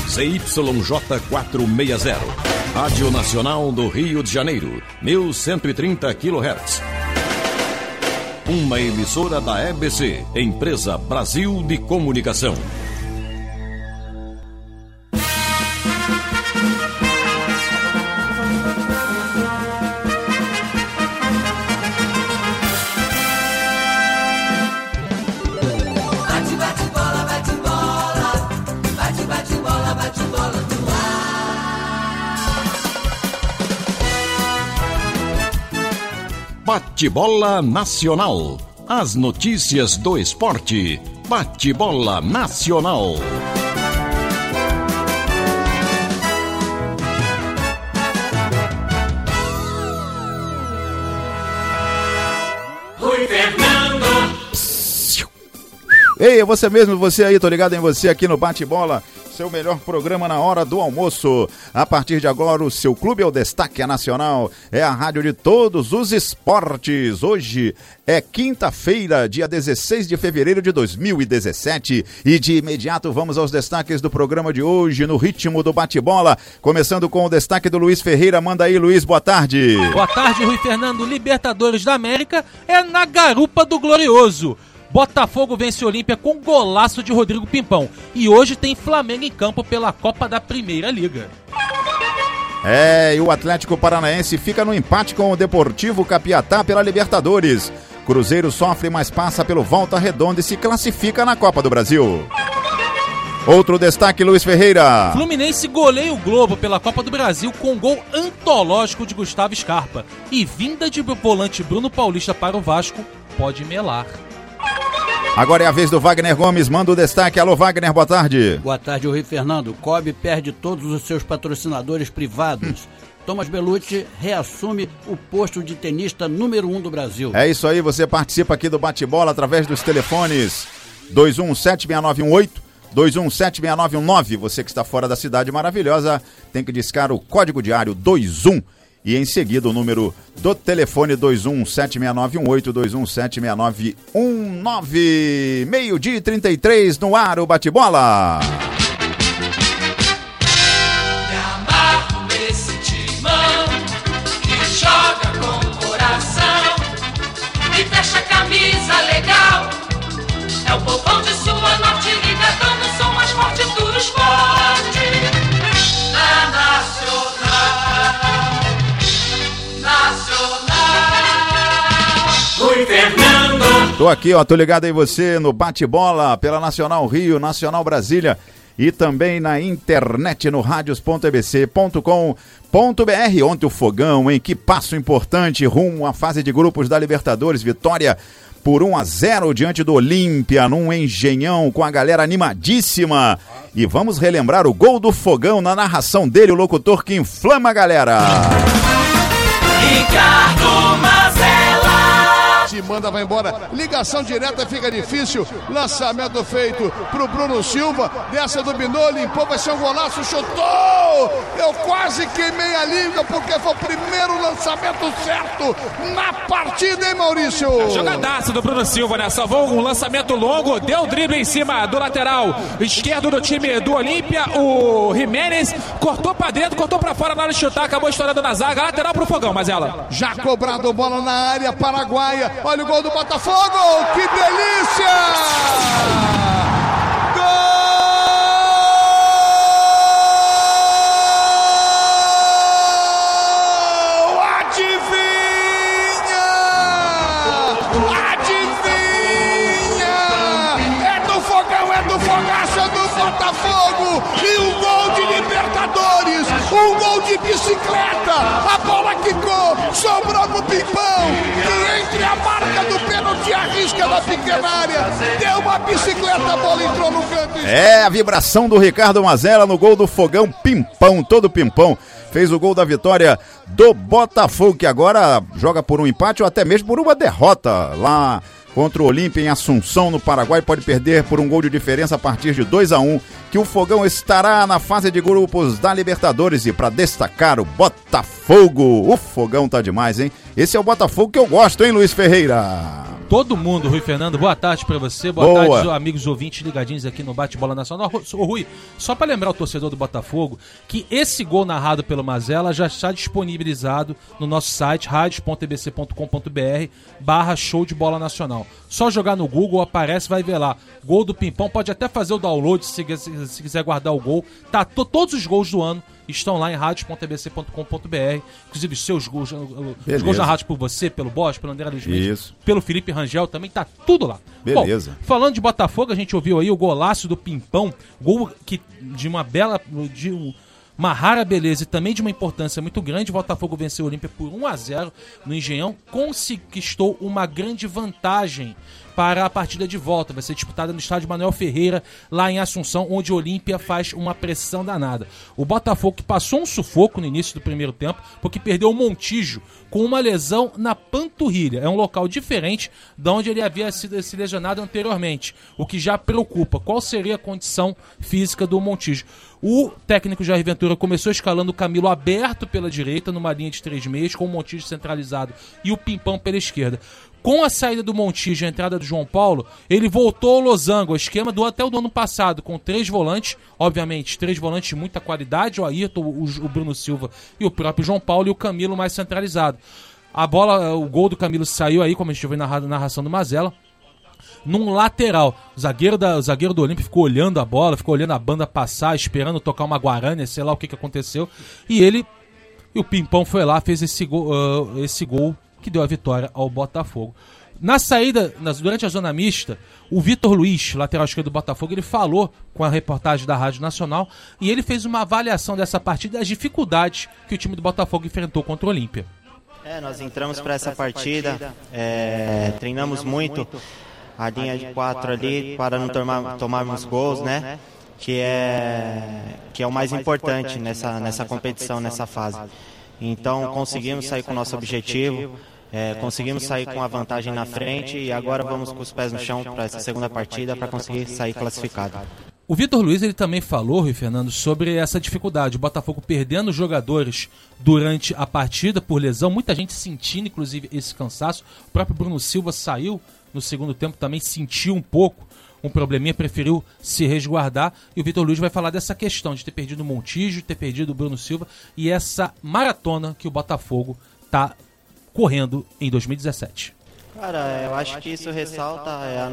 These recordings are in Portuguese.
ZYJ 460. Rádio Nacional do Rio de Janeiro, 1130 kHz. Uma emissora da EBC, Empresa Brasil de Comunicação. Bate-bola Nacional. As notícias do esporte. Bate-bola Nacional. Rui Fernando. Ei, é você mesmo, você aí, tô ligado em você aqui no Bate-bola. Seu melhor programa na hora do almoço. A partir de agora, o seu clube é o Destaque Nacional. É a rádio de todos os esportes. Hoje é quinta-feira, dia 16 de fevereiro de 2017. E de imediato vamos aos destaques do programa de hoje, no ritmo do bate-bola. Começando com o destaque do Luiz Ferreira. Manda aí, Luiz, boa tarde. Boa tarde, Rui Fernando. Libertadores da América é na garupa do Glorioso. Botafogo vence o Olímpia com golaço de Rodrigo Pimpão. E hoje tem Flamengo em campo pela Copa da Primeira Liga. E o Atlético Paranaense fica no empate com o Deportivo Capiatá pela Libertadores. Cruzeiro sofre, mas passa pelo Volta Redonda e se classifica na Copa do Brasil. Outro destaque, Luiz Ferreira. Fluminense goleia o Globo pela Copa do Brasil com um gol antológico de Gustavo Scarpa. E vinda de volante Bruno Paulista para o Vasco pode melar. Agora é a vez do Wagner Gomes, manda o destaque. Alô, Wagner, boa tarde. Boa tarde, Rui Fernando. Cobb perde todos os seus patrocinadores privados. Thomas Bellucci reassume o posto de tenista número 1 do Brasil. É isso aí, você participa aqui do bate-bola através dos telefones 2176918, 2176919. Você que está fora da cidade maravilhosa tem que discar o código diário 21. E em seguida o número do telefone 2176918, 2176919. Meio-dia e 33 no ar, o bate-bola. Me amarro nesse timão que joga com o coração e fecha a camisa legal. É o povão de sua norte ligadão no som mais forte do esporte. Na Nacional, Rui Fernando. Tô aqui, ó, tô ligado em você no bate-bola pela Nacional Rio, Nacional Brasília e também na internet no radios.ebc.com.br. Ontem o Fogão, hein? Que passo importante rumo à fase de grupos da Libertadores. Vitória por 1-0 diante do Olímpia, num Engenhão, com a galera animadíssima. E vamos relembrar o gol do Fogão na narração dele, o locutor que inflama a galera. Ricardo Mazella. Se manda, vai embora, ligação direta, fica difícil, lançamento feito pro Bruno Silva, dessa dominou, limpou, vai ser um golaço, chutou, eu quase queimei a língua porque foi o primeiro lançamento certo na partida, hein, Maurício? Jogadaço do Bruno Silva, né, salvou um lançamento longo, deu o drible em cima do lateral esquerdo do time do Olímpia, o Jimenez, cortou pra dentro, cortou pra fora na hora de chutar, acabou estourando na zaga, lateral pro Fogão, Mazella. Já cobrado bola na área paraguaia. Olha o gol do Botafogo, que delícia! Gol! Adivinha! Adivinha! É do Fogão, é do Fogaço, é do Botafogo! E um gol de Libertadores! Um gol de bicicleta! A bola quicou, sobrou pro Pimpão! E entre a marca do pênalti e a risca da pequena área, deu uma bicicleta, a bola entrou no canto. É a vibração do Ricardo Mazella no gol do Fogão. Pimpão, todo Pimpão fez o gol da vitória do Botafogo, que agora joga por um empate ou até mesmo por uma derrota lá contra o Olímpia em Assunção, no Paraguai. Pode perder por um gol de diferença a partir de 2-1, que o Fogão estará na fase de grupos da Libertadores. E para destacar o Botafogo, o Fogão tá demais, hein? Esse é o Botafogo que eu gosto, hein, Luiz Ferreira? todo mundo, Rui Fernando. Boa tarde pra você, boa tarde, amigos ouvintes ligadinhos aqui no Bate-Bola Nacional. Ô, Rui, só pra lembrar o torcedor do Botafogo que esse gol narrado pelo Mazella já está disponibilizado no nosso site radios.ebc.com.br/show de bola nacional. Só jogar no Google, aparece, vai ver lá. Gol do Pimpão, pode até fazer o download se quiser guardar o gol. Tá, todos os gols do ano estão lá em radios.ebc.com.br. Inclusive os seus gols, os gols narrados por você, pelo Bosch, pelo André Luiz Mendes, pelo Felipe Rangel, também tá tudo lá. Beleza. Bom, falando de Botafogo, a gente ouviu aí o golaço do Pimpão, gol que, de uma uma rara beleza e também de uma importância muito grande. O Botafogo venceu o Olímpia por 1-0 no Engenhão, conquistou uma grande vantagem para a partida de volta. Vai ser disputada no estádio Manuel Ferreira, lá em Assunção, onde o Olímpia faz uma pressão danada. O Botafogo que passou um sufoco no início do primeiro tempo, porque perdeu o Montijo com uma lesão na panturrilha. É um local diferente de onde ele havia sido lesionado anteriormente, o que já preocupa. Qual seria a condição física do Montijo? O técnico Jair Ventura começou escalando o Camilo aberto pela direita, numa linha de 3 meias, com o Montijo centralizado e o Pimpão pela esquerda. Com a saída do Montijo e a entrada do João Paulo, ele voltou ao losango, ao esquema até do ano passado, com 3 volantes, obviamente, 3 volantes de muita qualidade, o Ayrton, o Bruno Silva e o próprio João Paulo, e o Camilo mais centralizado. A bola, o gol do Camilo saiu aí, como a gente viu na narração do Mazella, num lateral. O zagueiro do Olímpia ficou olhando a bola, ficou olhando a banda passar, esperando tocar uma guarânia, sei lá o que aconteceu, e o Pimpão foi lá, fez esse gol que deu a vitória ao Botafogo. Na saída, durante a zona mista, o Vitor Luiz, lateral esquerdo do Botafogo, ele falou com a reportagem da Rádio Nacional e ele fez uma avaliação dessa partida e das dificuldades que o time do Botafogo enfrentou contra o Olímpia. Nós entramos para essa partida, treinamos muito a linha de 4 ali para não tomarmos gols, né? Que é o mais importante nessa competição, nessa fase. Então conseguimos sair com o nosso objetivo, conseguimos sair com a vantagem na frente e agora vamos com os pés no chão para essa segunda partida para conseguir sair classificado. O Vitor Luiz ele também falou, Rui Fernando, sobre essa dificuldade. O Botafogo perdendo jogadores durante a partida por lesão, muita gente sentindo inclusive esse cansaço. O próprio Bruno Silva saiu no segundo tempo, também sentiu um pouco um probleminha, preferiu se resguardar. E o Vitor Luiz vai falar dessa questão de ter perdido o Montijo, ter perdido o Bruno Silva e essa maratona que o Botafogo está correndo em 2017. Cara, eu acho que isso ressalta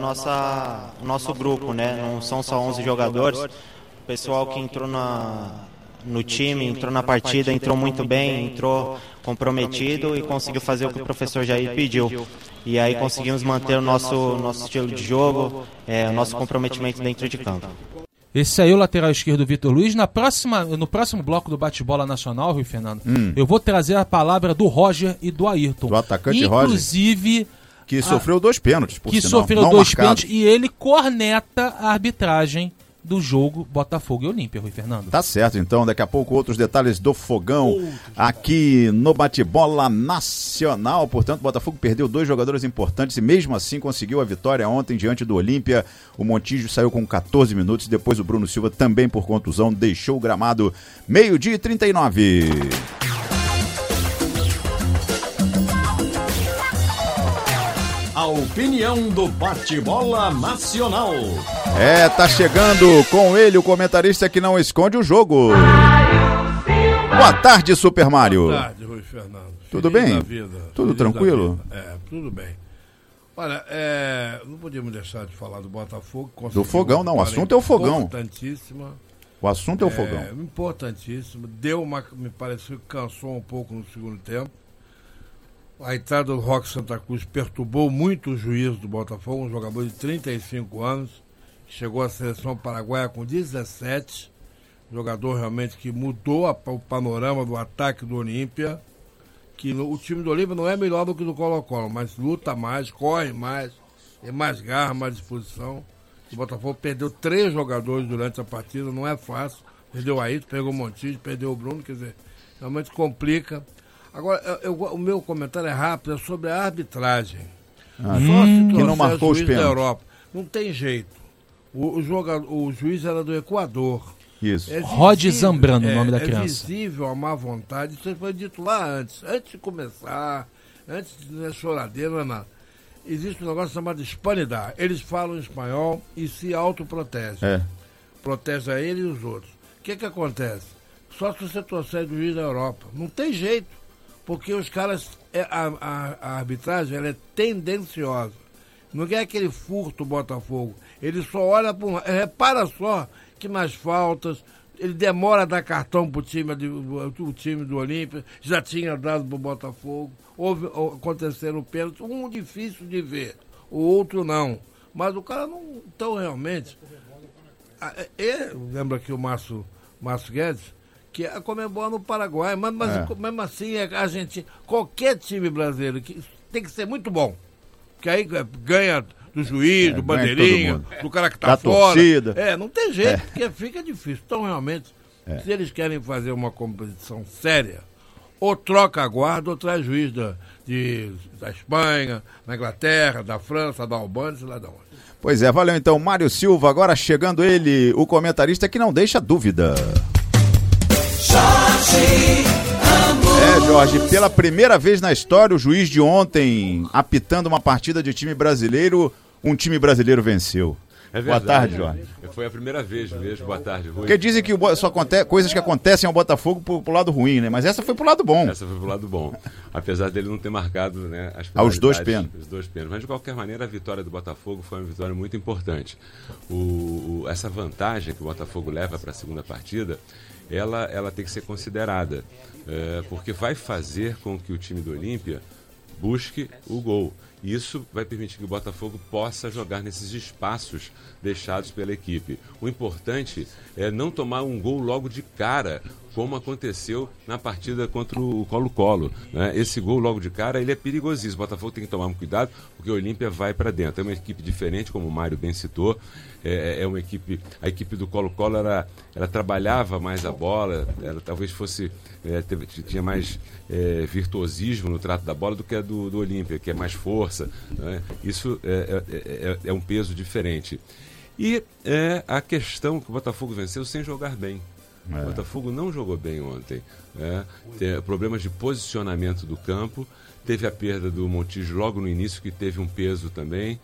o nosso grupo, né? Não são só 11 jogadores. O pessoal que entrou no time, entrou na partida, entrou muito bem, entrou comprometido e conseguiu fazer o que o professor Jair pediu. E aí conseguimos manter o nosso estilo de jogo, o nosso comprometimento dentro de campo. Esse aí é o lateral esquerdo Vitor Luiz. No próximo bloco do Bate-Bola Nacional, Rui Fernando, eu vou trazer a palavra do Roger e do Ayrton. Do atacante Roger. Inclusive... Que sofreu 2 pênaltis, por sinal. Sofreu 2 pênaltis e ele corneta a arbitragem do jogo Botafogo e Olímpia, Rui Fernando. Tá certo, então. Daqui a pouco outros detalhes do Fogão aqui no Bate-Bola Nacional. Portanto, o Botafogo perdeu 2 jogadores importantes e mesmo assim conseguiu a vitória ontem diante do Olímpia. O Montijo saiu com 14 minutos. Depois o Bruno Silva, também por contusão, deixou o gramado. 12h39. A opinião do Bate-Bola Nacional. Tá chegando com ele o comentarista que não esconde o jogo. Boa tarde, Super Mário. Boa tarde, Rui Fernando. Tudo bem? Tudo tranquilo? Tudo bem. Olha, não podíamos deixar de falar do Botafogo. Do Fogão, não. O assunto é o Fogão. Importantíssima. O assunto é o Fogão. Importantíssimo. Me pareceu que cansou um pouco no segundo tempo. A entrada do Roque Santa Cruz perturbou muito o juízo do Botafogo, um jogador de 35 anos, que chegou à seleção paraguaia com 17, jogador realmente que mudou o panorama do ataque do Olímpia, que o time do Olímpia não é melhor do que do Colo-Colo, mas luta mais, corre mais, tem mais garra, mais disposição. O Botafogo perdeu 3 jogadores durante a partida, não é fácil, perdeu o Ayrton, pegou o Montijo, perdeu o Bruno, quer dizer, realmente complica. Agora, o meu comentário é rápido, é sobre a arbitragem. Que não marcou os pênaltis. Da Europa. Não tem jeito. O juiz era do Equador. Isso. Rod Zambrano, o nome da criança. É visível a má vontade, isso foi dito lá antes de começar, antes de choradeira, não é nada. existe um negócio chamado hispanidade. Eles falam espanhol e se autoprotegem. Protege a ele e os outros. O que acontece? Só se você trouxer do juiz da Europa. Não tem jeito, porque os caras, a arbitragem ela é tendenciosa. Não é aquele furto Botafogo. Ele só olha para repara só que mais faltas. Ele demora a dar cartão para o time do Olímpia, já tinha dado para o Botafogo. Aconteceram pênaltis, um difícil de ver, o outro não. Mas o cara não. Então, realmente. Lembra aqui o Márcio Guedes, que a Conmebol no Paraguai, mas mesmo assim, a gente, qualquer time brasileiro que tem que ser muito bom. Que aí ganha do juiz, do bandeirinha, do cara que tá fora. Torcida. Não tem jeito, porque fica difícil. Então, realmente, se eles querem fazer uma competição séria, ou troca a guarda, ou traz juiz da Espanha, da Inglaterra, da França, da Albânia, sei lá de onde. Pois é, valeu então, Mário Silva, agora chegando ele, o comentarista que não deixa dúvida. Jorge, pela primeira vez na história, o juiz de ontem, apitando uma partida de time brasileiro, um time brasileiro venceu. É verdade. Boa tarde, Jorge. Foi a primeira vez mesmo. Boa tarde, Rui. Porque dizem que só coisas que acontecem ao Botafogo pro lado ruim, né? Mas essa foi pro lado bom. Essa foi pro lado bom. Apesar dele não ter marcado, né, os dois pênaltis. Os dois pênaltis. Mas, de qualquer maneira, a vitória do Botafogo foi uma vitória muito importante. Essa vantagem que o Botafogo leva para a segunda partida, ela tem que ser considerada. Porque vai fazer com que o time do Olímpia busque o gol. Isso vai permitir que o Botafogo possa jogar nesses espaços deixados pela equipe. O importante é não tomar um gol logo de cara, como aconteceu na partida contra o Colo-Colo, né? Esse gol logo de cara, ele é perigosíssimo. O Botafogo tem que tomar um cuidado, porque o Olímpia vai para dentro. É uma equipe diferente, como o Mário bem citou. Uma equipe, a equipe do Colo-Colo ela trabalhava mais a bola, ela talvez fosse tinha mais virtuosismo no trato da bola do que a do Olímpia, que é mais força, né? Isso é um peso diferente. E a questão que o Botafogo venceu sem jogar bem. O Botafogo não jogou bem ontem. Tem problemas de posicionamento do campo, teve a perda do Montijo logo no início, que teve um peso também.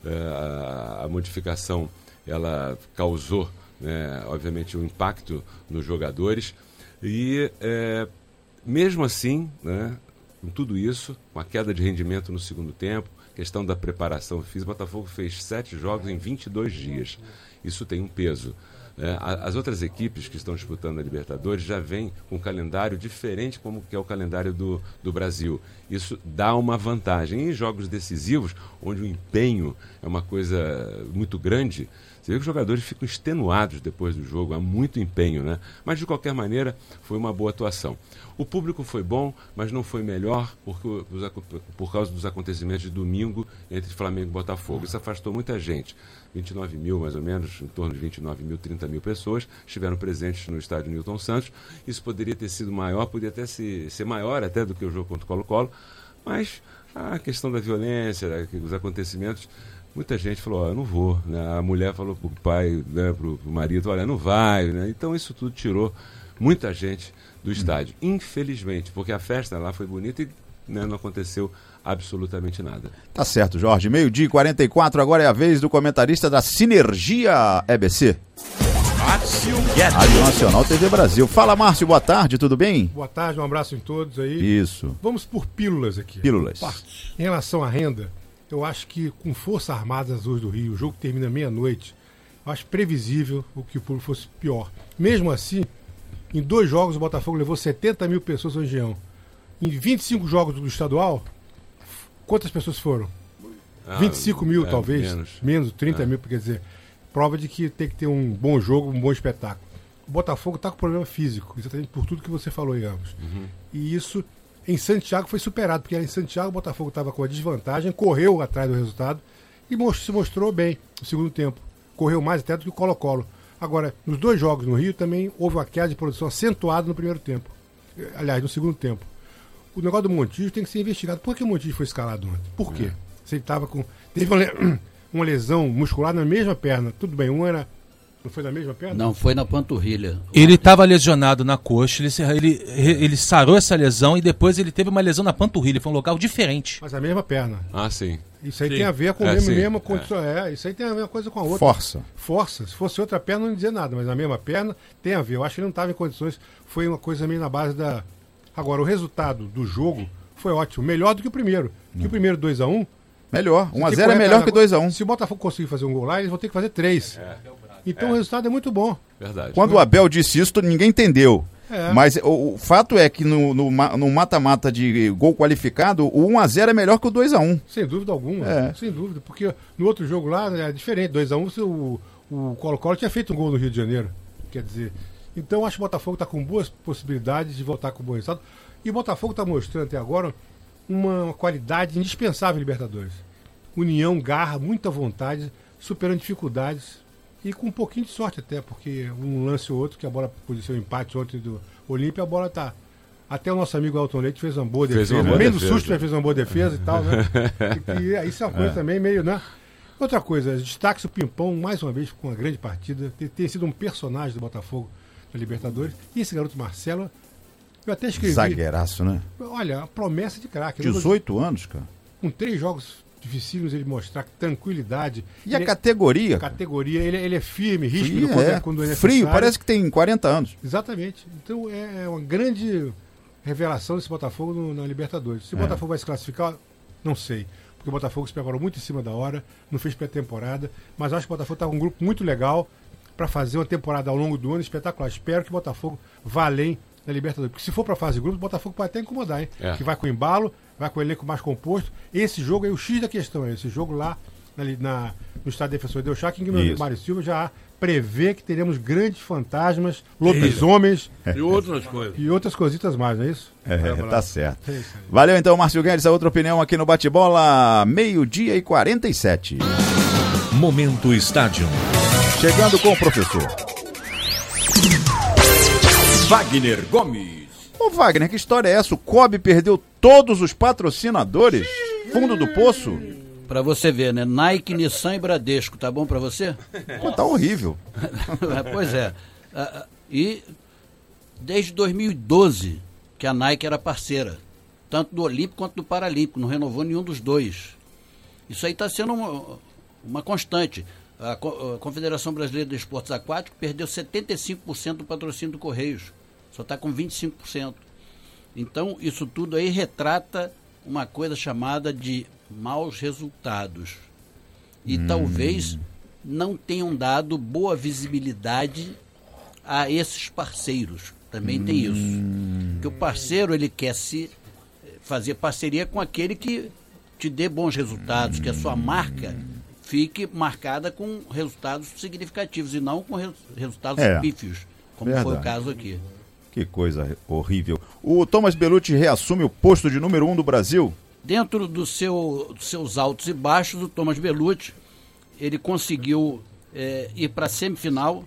A modificação ela causou, obviamente, um impacto nos jogadores. E mesmo assim, com tudo isso, com a queda de rendimento no segundo tempo, questão da preparação física, o Botafogo fez 7 jogos em 22 dias. Isso tem um peso. As outras equipes que estão disputando a Libertadores já vêm com um calendário diferente como que é o calendário do Brasil. Isso dá uma vantagem. Em jogos decisivos, onde o empenho é uma coisa muito grande, você vê que os jogadores ficam extenuados depois do jogo, há muito empenho, né? Mas, de qualquer maneira, foi uma boa atuação. O público foi bom, mas não foi melhor por causa dos acontecimentos de domingo entre Flamengo e Botafogo. Isso afastou muita gente. 29 mil, mais ou menos, em torno de 29 mil, 30 mil pessoas estiveram presentes no estádio Newton Santos. Isso poderia ter sido maior, poderia até ser maior até do que o jogo contra o Colo-Colo, mas a questão da violência, os acontecimentos, muita gente falou, eu não vou, né? A mulher falou pro pai, né, pro marido, olha, não vai, né? Então isso tudo tirou muita gente do estádio, infelizmente, porque a festa lá foi bonita e não aconteceu absolutamente nada. Tá certo, Jorge. 12h44, agora é a vez do comentarista da Sinergia EBC. Rádio Nacional TV Brasil. Fala, Márcio, boa tarde, tudo bem? Boa tarde, um abraço em todos aí. Isso. Vamos por pílulas aqui. Pílulas. Em relação à renda, eu acho que com Forças Armadas Azul do Rio, o jogo termina meia-noite, eu acho previsível o que o público fosse pior. Mesmo assim, em 2 jogos o Botafogo levou 70 mil pessoas ao Engenhão. Em 25 jogos do estadual, quantas pessoas foram? 25 mil, talvez. Menos 30 mil, quer dizer, prova de que tem que ter um bom jogo, um bom espetáculo. O Botafogo está com problema físico, exatamente por tudo que você falou aí, Ramos. E isso, em Santiago, foi superado, porque em Santiago o Botafogo estava com a desvantagem, correu atrás do resultado e se mostrou bem no segundo tempo. Correu mais até do que o Colo-Colo. Agora, nos 2 jogos no Rio também houve uma queda de produção acentuada no primeiro tempo. Aliás, no segundo tempo. O negócio do Montijo tem que ser investigado. Por que o Montijo foi escalado ontem? Por quê? Se ele estava com... Teve uma lesão muscular na mesma perna. Tudo bem, não foi na mesma perna? Não, foi na panturrilha. Ele estava lesionado na coxa, ele sarou essa lesão e depois ele teve uma lesão na panturrilha. Foi um local diferente. Mas a mesma perna. Ah, sim. Isso aí Sim. tem a ver com É, o sim. mesmo condição. Isso aí tem a ver uma coisa com a outra. Força. Se fosse outra perna, não ia dizer nada, mas a mesma perna tem a ver. Eu acho que ele não estava em condições. Foi uma coisa meio na base da. Agora, o resultado do jogo foi ótimo. Melhor do que o primeiro. Que o primeiro 2-1. Melhor. 1-0 é melhor que 2-1. Se o Botafogo conseguir fazer um gol lá, eles vão ter que fazer 3. Então o resultado é muito bom. Verdade. Quando o Abel disse isso, ninguém entendeu. É. Mas o fato é que no mata-mata de gol qualificado, o 1-0 é melhor que o 2-1. Sem dúvida alguma. É. Sem dúvida. Porque no outro jogo lá é diferente. 2-1, o Colo-Colo tinha feito um gol no Rio de Janeiro. Quer dizer. Então acho que o Botafogo está com boas possibilidades de voltar com um bom resultado. E o Botafogo está mostrando até agora uma qualidade indispensável em Libertadores. União, garra, muita vontade, superando dificuldades. E com um pouquinho de sorte até, porque um lance ou outro, que a bola podia ser um empate ontem do Olímpia, a bola tá. Até o nosso amigo Elton Leite fez uma boa defesa. No meio do susto, ele fez uma boa defesa e tal, né? E isso é uma coisa também meio, né? Outra coisa, destaque o Pimpão, mais uma vez, com uma grande partida. Tem sido um personagem do Botafogo da Libertadores. E esse garoto Marcelo, eu até escrevi. Zagueiraço, né? Olha, a promessa de craque. 18 anos, cara. Com 3 jogos dificílimos ele mostrar tranquilidade. E a categoria? A categoria, ele é firme, rígido quando é necessário. Frio, parece que tem 40 anos. Exatamente. Então é uma grande revelação desse Botafogo na Libertadores. Se o Botafogo vai se classificar, não sei. Porque o Botafogo se preparou muito em cima da hora, não fez pré-temporada, mas acho que o Botafogo está com um grupo muito legal para fazer uma temporada ao longo do ano espetacular. Espero que o Botafogo vá além da Libertadores. Porque se for para a fase de grupos, o Botafogo pode até incomodar, hein? Que vai com embalo, vai com o elenco mais composto. Esse jogo é o X da questão, esse jogo lá no estádio Defensor Del Chaco, em que o Mário Silva já prevê que teremos grandes fantasmas, lobisomens e outras coisas. E outras cositas mais, não é isso? Tá certo. Valeu então, Márcio Guedes, a outra opinião aqui no Bate-Bola, 12:47. Momento Estádio. Chegando com o professor Wagner Gomes. Ô Wagner, que história é essa? O COB perdeu todos os patrocinadores? Fundo do poço? Pra você ver, né? Nike, Nissan e Bradesco, tá bom pra você? Pô, tá horrível. Pois é. E desde 2012 que a Nike era parceira, tanto do Olímpico quanto do Paralímpico, não renovou nenhum dos dois. Isso aí está sendo uma constante. A Confederação Brasileira de Esportes Aquáticos perdeu 75% do patrocínio do Correios, só está com 25%. Então, isso tudo aí retrata uma coisa chamada de maus resultados. E talvez não tenham dado boa visibilidade a esses parceiros. Também tem isso. Porque o parceiro, ele quer se fazer parceria com aquele que te dê bons resultados, que a sua marca fique marcada com resultados significativos e não com resultados pífios, como foi o caso aqui. Que coisa horrível. O Thomas Bellucci reassume o posto de número 1 do Brasil? Dentro dos seus altos e baixos, o Thomas Bellucci, ele conseguiu ir para a semifinal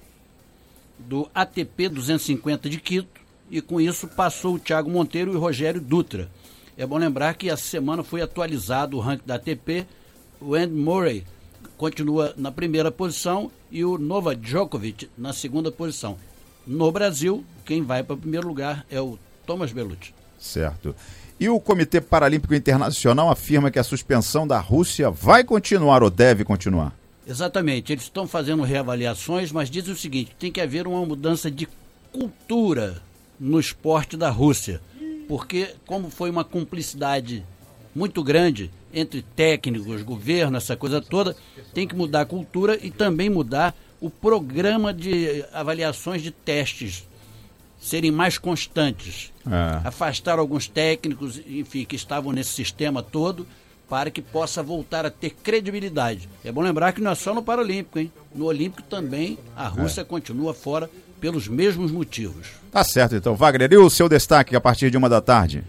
do ATP 250 de Quito e com isso passou o Thiago Monteiro e o Rogério Dutra. É bom lembrar que essa semana foi atualizado o ranking da ATP. O Andy Murray continua na primeira posição e o Novak Djokovic na segunda posição. No Brasil, quem vai para o primeiro lugar é o Thomas Bellucci. Certo. E o Comitê Paralímpico Internacional afirma que a suspensão da Rússia vai continuar ou deve continuar? Exatamente. Eles estão fazendo reavaliações, mas dizem o seguinte, tem que haver uma mudança de cultura no esporte da Rússia. Porque como foi uma cumplicidade muito grande entre técnicos, governo, essa coisa toda, tem que mudar a cultura e também mudar o programa de avaliações de testes, serem mais constantes. Afastar alguns técnicos, enfim, que estavam nesse sistema todo, para que possa voltar a ter credibilidade. É bom lembrar que não é só no Paralímpico, hein? No Olímpico também a Rússia continua fora pelos mesmos motivos. Tá certo, então. Wagner, e o seu destaque a partir de 13h?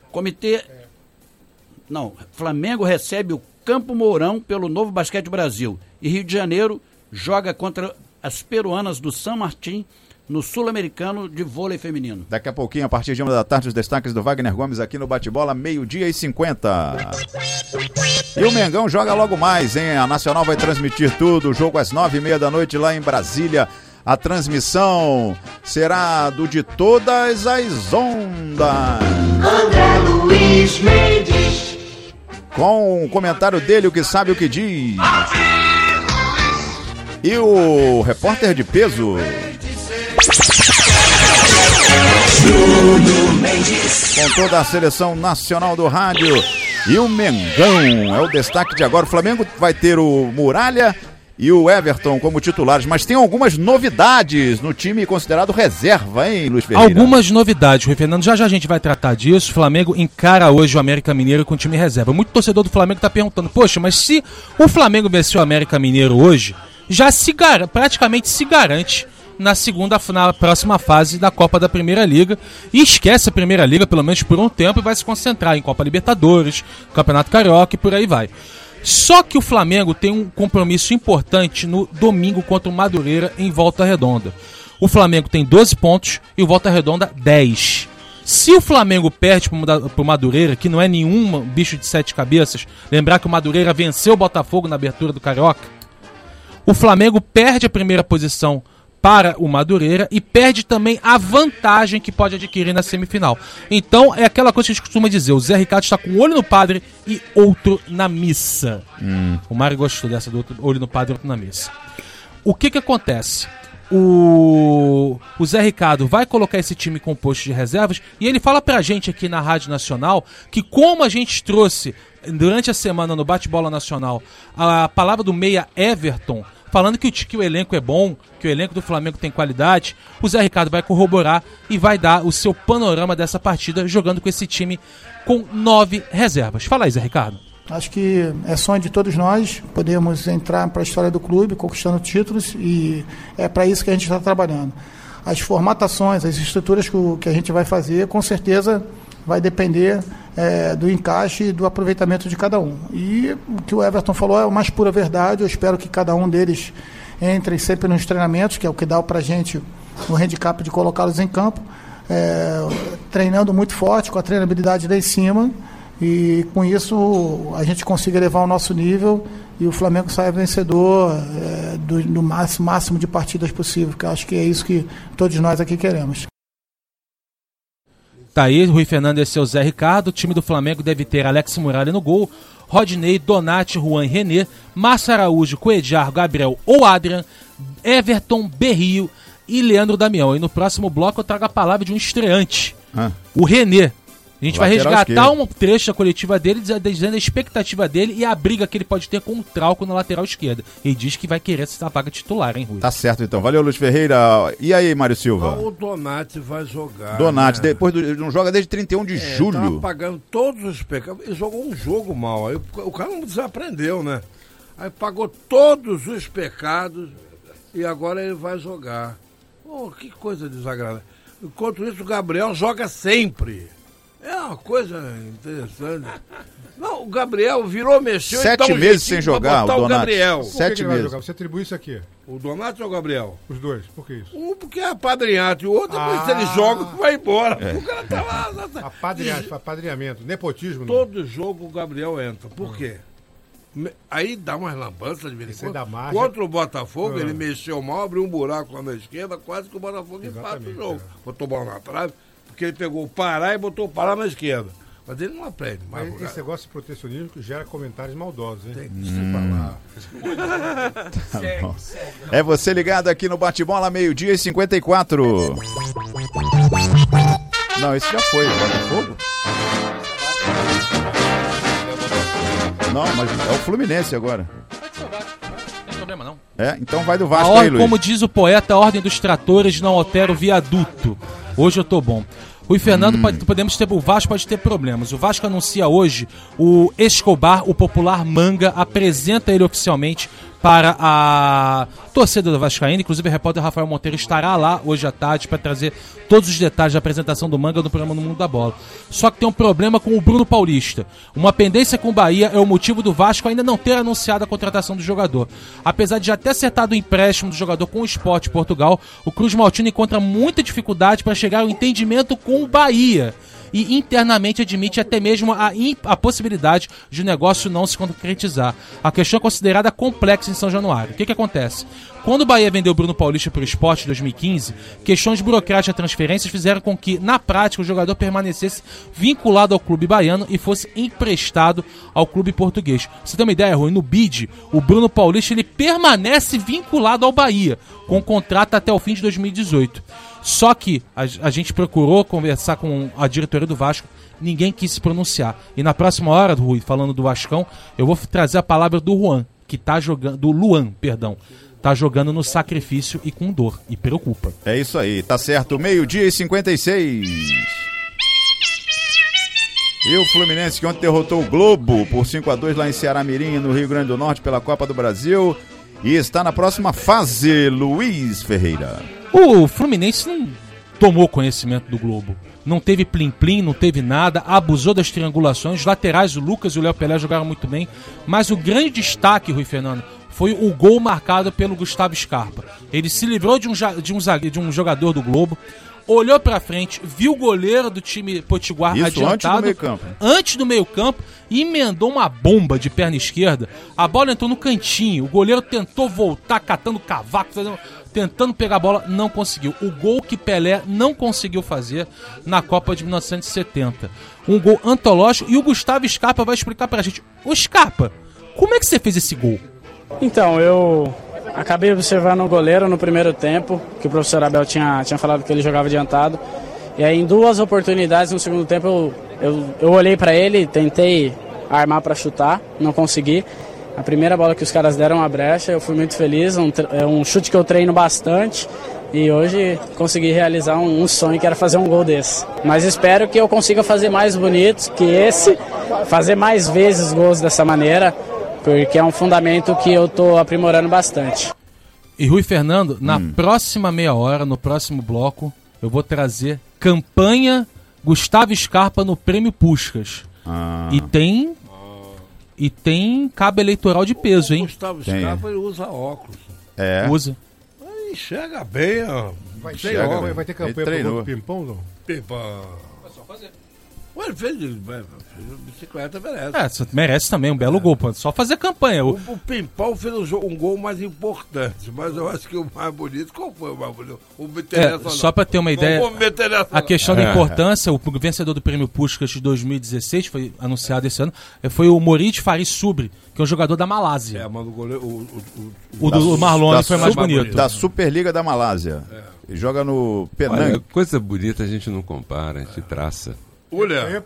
Flamengo recebe o Campo Mourão pelo Novo Basquete Brasil. E Rio de Janeiro joga contra as peruanas do San Martín no Sul-Americano de vôlei feminino. Daqui a pouquinho, a partir de 13h, os destaques do Wagner Gomes aqui no Bate-Bola, 12:50. E o Mengão joga logo mais, hein? A Nacional vai transmitir tudo, o jogo às 9:30 da noite lá em Brasília. A transmissão será do De Todas as Ondas. André Luiz Mendes. com o comentário dele, o que sabe o que diz. E o repórter de peso, com toda a seleção nacional do rádio. E o Mengão é o destaque de agora. O Flamengo vai ter o Muralha e o Everton como titulares, mas tem algumas novidades no time considerado reserva, hein, Luiz Ferreira? Algumas novidades, Rui Fernando, já a gente vai tratar disso. O Flamengo encara hoje o América Mineiro com time reserva. Muito torcedor do Flamengo está perguntando, poxa, mas se o Flamengo vencer o América Mineiro hoje, já praticamente se garante na próxima fase da Copa da Primeira Liga, e esquece a Primeira Liga pelo menos por um tempo e vai se concentrar em Copa Libertadores, Campeonato Carioca e por aí vai. Só que o Flamengo tem um compromisso importante no domingo contra o Madureira em Volta Redonda. O Flamengo tem 12 pontos e o Volta Redonda 10. Se o Flamengo perde para o Madureira, que não é nenhum bicho de 7 cabeças, lembrar que o Madureira venceu o Botafogo na abertura do Carioca, o Flamengo perde a primeira posição para o Madureira e perde também a vantagem que pode adquirir na semifinal. Então é aquela coisa que a gente costuma dizer, o Zé Ricardo está com um olho no padre e outro na missa. O Mário gostou dessa do outro, olho no padre e outro na missa. O que acontece? O Zé Ricardo vai colocar esse time composto de reservas e ele fala pra gente aqui na Rádio Nacional que, como a gente trouxe durante a semana no Bate-Bola Nacional a palavra do meia Everton, falando que o elenco é bom, que o elenco do Flamengo tem qualidade, o Zé Ricardo vai corroborar e vai dar o seu panorama dessa partida, jogando com esse time com 9 reservas. Fala aí, Zé Ricardo. Acho que é sonho de todos nós, podemos entrar para a história do clube, conquistando títulos, e é para isso que a gente está trabalhando. As formatações, as estruturas que a gente vai fazer, com certeza vai depender do encaixe e do aproveitamento de cada um. E o que o Everton falou é a mais pura verdade. Eu espero que cada um deles entre sempre nos treinamentos, que é o que dá para a gente o handicap de colocá-los em campo, treinando muito forte, com a treinabilidade lá em cima, e com isso a gente consiga elevar o nosso nível e o Flamengo saia vencedor do máximo de partidas possível, que eu acho que é isso que todos nós aqui queremos. Tá aí, Rui Fernando e seu Zé Ricardo. O time do Flamengo deve ter Alex Muralha no gol, Rodinei, Donati, Juan e René, Márcio Araújo, Coedjar, Gabriel ou Adrian, Everton, Berrio e Leandro Damião. E no próximo bloco eu trago a palavra de um estreante, o René. A gente vai resgatar um trecho da coletiva dele, dizendo a expectativa dele e a briga que ele pode ter com o Trauco na lateral esquerda. Ele diz que vai querer essa vaga titular, hein, Rui? Tá certo, então. Valeu, Luiz Ferreira. E aí, Mário Silva? O Donati vai jogar. Donati, né? Depois não joga desde 31 de julho. Ele tá pagando todos os pecados. Ele jogou um jogo mal. Aí o cara não desaprendeu, né? Aí pagou todos os pecados e agora ele vai jogar. Oh, que coisa desagradável. Enquanto isso, o Gabriel joga sempre. É uma coisa interessante. Não, o Gabriel mexeu... 7 meses sem jogar, o Donati. Gabriel. 7 meses. Você atribui isso aqui? O Donati ou o Gabriel? Os dois, por que isso? Um porque é apadrinhado e o outro porque se ele joga, vai embora. O cara tá lá... Apadrinhamento, nepotismo. Todo jogo o Gabriel entra. Por quê? Aí dá umas lambanças de vez em quando. Contra o Botafogo, ele mexeu mal, abriu um buraco lá na esquerda, quase que o Botafogo empata o jogo. Botou bola na trave. Porque ele pegou o Pará e botou o Pará na esquerda. Mas ele não aprende. Mas esse negócio de protecionismo que gera comentários maldosos, hein? Tem que se falar. Tá, é você ligado aqui no Bate-Bola, 12h54. Não, esse já foi. Botafogo? Não, mas é o Fluminense agora. Não tem problema, não. Então vai do Vasco aí, Luiz. Como diz o poeta, a ordem dos tratores não altera o viaduto. Hoje eu tô bom. Rui Fernando, o Vasco pode ter problemas. O Vasco anuncia hoje o Escobar, o popular Manga, apresenta ele oficialmente para a torcida do Vascaíno. Inclusive o repórter Rafael Monteiro estará lá hoje à tarde para trazer todos os detalhes da apresentação do Manga no programa No Mundo da Bola. Só que tem um problema com o Bruno Paulista. Uma pendência com o Bahia é o motivo do Vasco ainda não ter anunciado a contratação do jogador. Apesar de já ter acertado o empréstimo do jogador com o Sport Portugal, o Cruz Maltino encontra muita dificuldade para chegar ao entendimento com o Bahia. e internamente admite até mesmo a possibilidade de o negócio não se concretizar. A questão é considerada complexa em São Januário. O que acontece? Quando o Bahia vendeu o Bruno Paulista para o Sport em 2015, questões burocráticas de transferências fizeram com que, na prática, o jogador permanecesse vinculado ao clube baiano e fosse emprestado ao clube português. Você tem uma ideia, Rui? No BID, o Bruno Paulista ele permanece vinculado ao Bahia, com contrato até o fim de 2018. Só que a gente procurou conversar com a diretoria do Vasco, ninguém quis se pronunciar. E na próxima hora, Rui, falando do Vascão, eu vou trazer a palavra do Luan, que tá jogando, do Luan, perdão. Tá jogando no sacrifício e com dor, e preocupa. É isso aí, tá certo, 12h56. E o Fluminense que ontem derrotou o Globo por 5-2 lá em Ceará-Mirim, no Rio Grande do Norte, pela Copa do Brasil. E está na próxima fase, Luiz Ferreira. O Fluminense não tomou conhecimento do Globo. Não teve plim-plim, não teve nada, abusou das triangulações. Os laterais, o Lucas e o Léo Pelé jogaram muito bem. Mas o grande destaque, Rui Fernando, foi o gol marcado pelo Gustavo Scarpa. Ele se livrou de um jogador do Globo, olhou pra frente, viu o goleiro do time potiguar adiantado antes do meio-campo e emendou uma bomba de perna esquerda. A bola entrou no cantinho, o goleiro tentou voltar catando cavaco, tentando pegar a bola, não conseguiu. O gol que Pelé não conseguiu fazer na Copa de 1970. Um gol antológico, e o Gustavo Scarpa vai explicar pra gente. Ô Scarpa, como é que você fez esse gol? Então, eu acabei observando o goleiro no primeiro tempo, que o professor Abel tinha falado que ele jogava adiantado. E aí, em 2 oportunidades no segundo tempo, eu olhei para ele, tentei armar para chutar, não consegui. A primeira bola que os caras deram a brecha, eu fui muito feliz, é um chute que eu treino bastante. E hoje consegui realizar um sonho, que era fazer um gol desse. Mas espero que eu consiga fazer mais bonitos que esse, fazer mais vezes gols dessa maneira, porque é um fundamento que eu estou aprimorando bastante. E Rui Fernando, na próxima meia hora, no próximo bloco, eu vou trazer campanha Gustavo Scarpa no Prêmio Puskás. E tem cabo eleitoral de peso, hein? O Gustavo Scarpa ele usa óculos. Usa. Ele enxerga bem, ó. Vai ter campanha pro Pimpão, não? Pimpão. É só fazer. Ué, ele fez bicicleta, merece. Merece também, um belo gol. Só fazer campanha. O Pimpão fez um gol mais importante, mas eu acho que o mais bonito, qual foi o mais bonito? Só para ter uma ideia, a questão da importância, o vencedor do Prêmio Puskás de 2016, foi anunciado esse ano, foi o Moritz Faris Subri, que é um jogador da Malásia. Mas o goleiro, o do Marlon foi mais bonito. Da Superliga da Malásia. Joga no Penang. Olha, coisa bonita a gente não compara, a gente traça. Olha.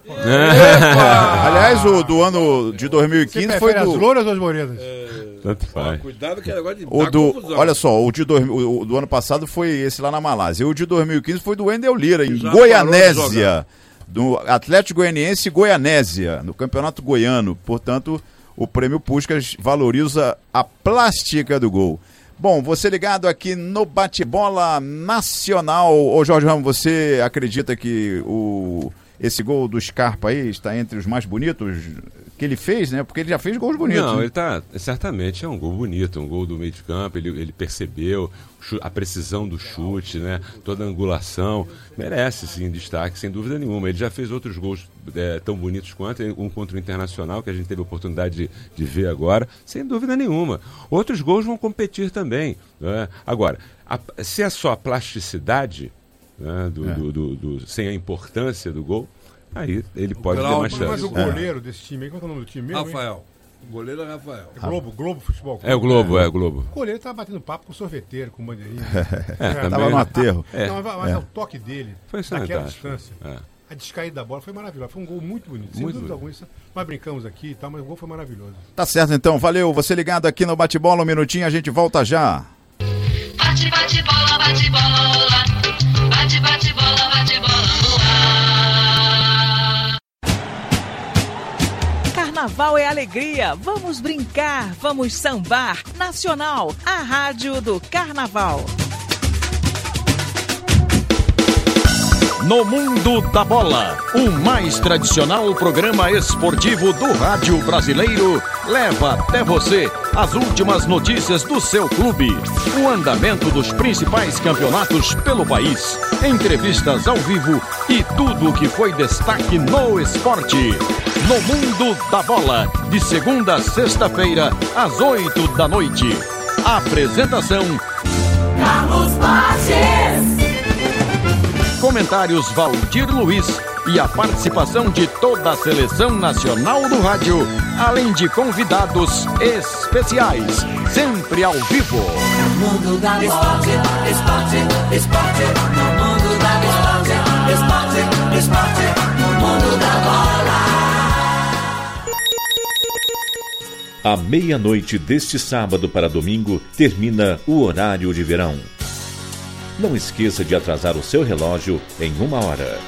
Aliás, o do ano de 2015 foi do... as louras ou as morenas? Tanto faz. Cuidado que é negócio de olha só, o do ano passado foi esse lá na Malásia. O de 2015 foi do Wendel Lira, em Goianésia. Do Atlético Goianiense e Goianésia, no Campeonato Goiano. Portanto, o Prêmio Puskás valoriza a plástica do gol. Bom, você ligado aqui no Bate-Bola Nacional. Ô Jorge Ramos, você acredita que esse gol do Scarpa aí está entre os mais bonitos que ele fez, né? Porque ele já fez gols bonitos. Não, né? ele tá, certamente é um gol bonito, um gol do meio de campo, ele percebeu a precisão do chute, né? Toda a angulação, merece sim destaque, sem dúvida nenhuma. Ele já fez outros gols tão bonitos quanto, um contra o Internacional, que a gente teve a oportunidade de ver agora, sem dúvida nenhuma. Outros gols vão competir também, né? Agora, se é só a plasticidade, né, sem a importância do gol, aí ele pode ter mais chance. Mas o goleiro desse time aí, qual é o nome do time mesmo? Rafael. O goleiro é Rafael. Globo Futebol. É o Globo. O goleiro tava batendo papo com o sorveteiro, com o bandeirinha. Tava no aterro. Mas o toque dele, foi naquela distância, a descaída da bola foi maravilhosa. Foi um gol muito bonito. Sem dúvida alguma. Nós brincamos aqui e tal, mas o gol foi maravilhoso. Tá certo então, valeu. Você ligado aqui no Bate-Bola, um minutinho, a gente volta já. Bate, bate, bola, bate, bola. Bate, bate, bola, bate, bola no ar. Carnaval é alegria, vamos brincar, vamos sambar. Nacional, a rádio do Carnaval. No Mundo da Bola, o mais tradicional programa esportivo do rádio brasileiro, leva até você as últimas notícias do seu clube, o andamento dos principais campeonatos pelo país, entrevistas ao vivo e tudo o que foi destaque no esporte. No Mundo da Bola, de segunda a sexta-feira, às 8 da noite. Apresentação: Carlos Borges. Comentários: Valdir Luiz e a participação de toda a seleção nacional do rádio, além de convidados especiais, sempre ao vivo. No mundo da esporte, esporte, esporte. No mundo da esporte, esporte, esporte. No mundo da bola. À meia-noite deste sábado para domingo, termina o horário de verão. Não esqueça de atrasar o seu relógio em 1 hora.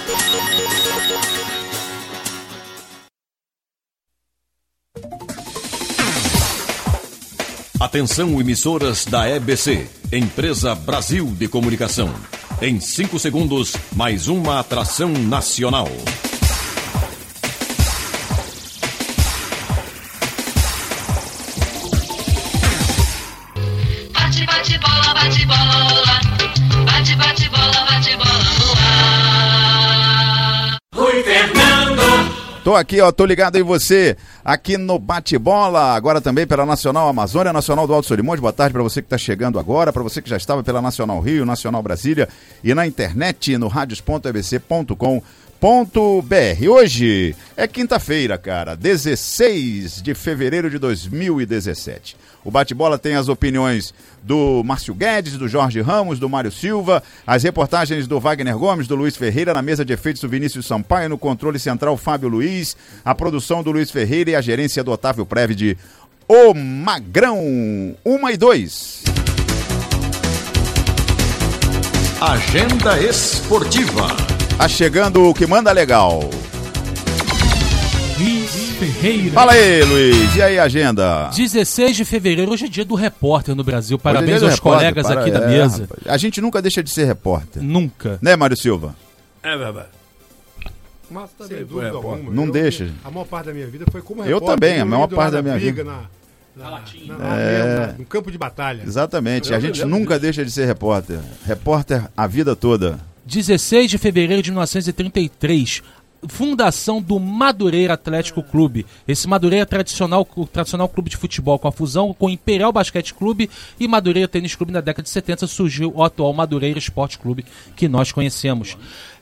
Atenção, emissoras da EBC, Empresa Brasil de Comunicação. Em 5 segundos, mais uma atração nacional. Bate, bate, bola, bate, bola. Bate, bate, bola, bate, bola no ar. Rui Fernando. Tô aqui, ó, tô ligado em você, aqui no Bate-Bola, agora também pela Nacional Amazônia, Nacional do Alto Solimões. Boa tarde para você que está chegando agora, para você que já estava pela Nacional Rio, Nacional Brasília e na internet no radios.ebc.com.br. Hoje é quinta-feira, cara, 16 de fevereiro de 2017. O Bate-Bola tem as opiniões do Márcio Guedes, do Jorge Ramos, do Mário Silva, as reportagens do Wagner Gomes, do Luiz Ferreira, na mesa de efeitos do Vinícius Sampaio, no controle central Fábio Luiz, a produção do Luiz Ferreira e a gerência do Otávio Prévide, o Magrão. 1 e 2. Agenda esportiva. Tá chegando o que manda legal. Luiz Ferreira. Fala aí, Luiz. E aí, agenda? 16 de fevereiro, hoje é dia do repórter no Brasil. Hoje é Parabéns dia do aos repórter, colegas aqui da mesa. Rapaz. A gente nunca deixa de ser repórter. Nunca. Né, Mário Silva? É verdade. Mas também Sem dúvida alguma. Não deixa. A maior parte da minha vida foi como Eu repórter. também, a maior parte da minha vida. No campo de batalha. Exatamente. A gente nunca deixa de ser repórter. Repórter a vida toda. 16 de fevereiro de 1933, fundação do Madureira Atlético Clube. Esse Madureira tradicional clube de futebol, com a fusão com o Imperial Basquete Clube e Madureira Tênis Clube. Na década de 70 surgiu o atual Madureira Esporte Clube, que nós conhecemos.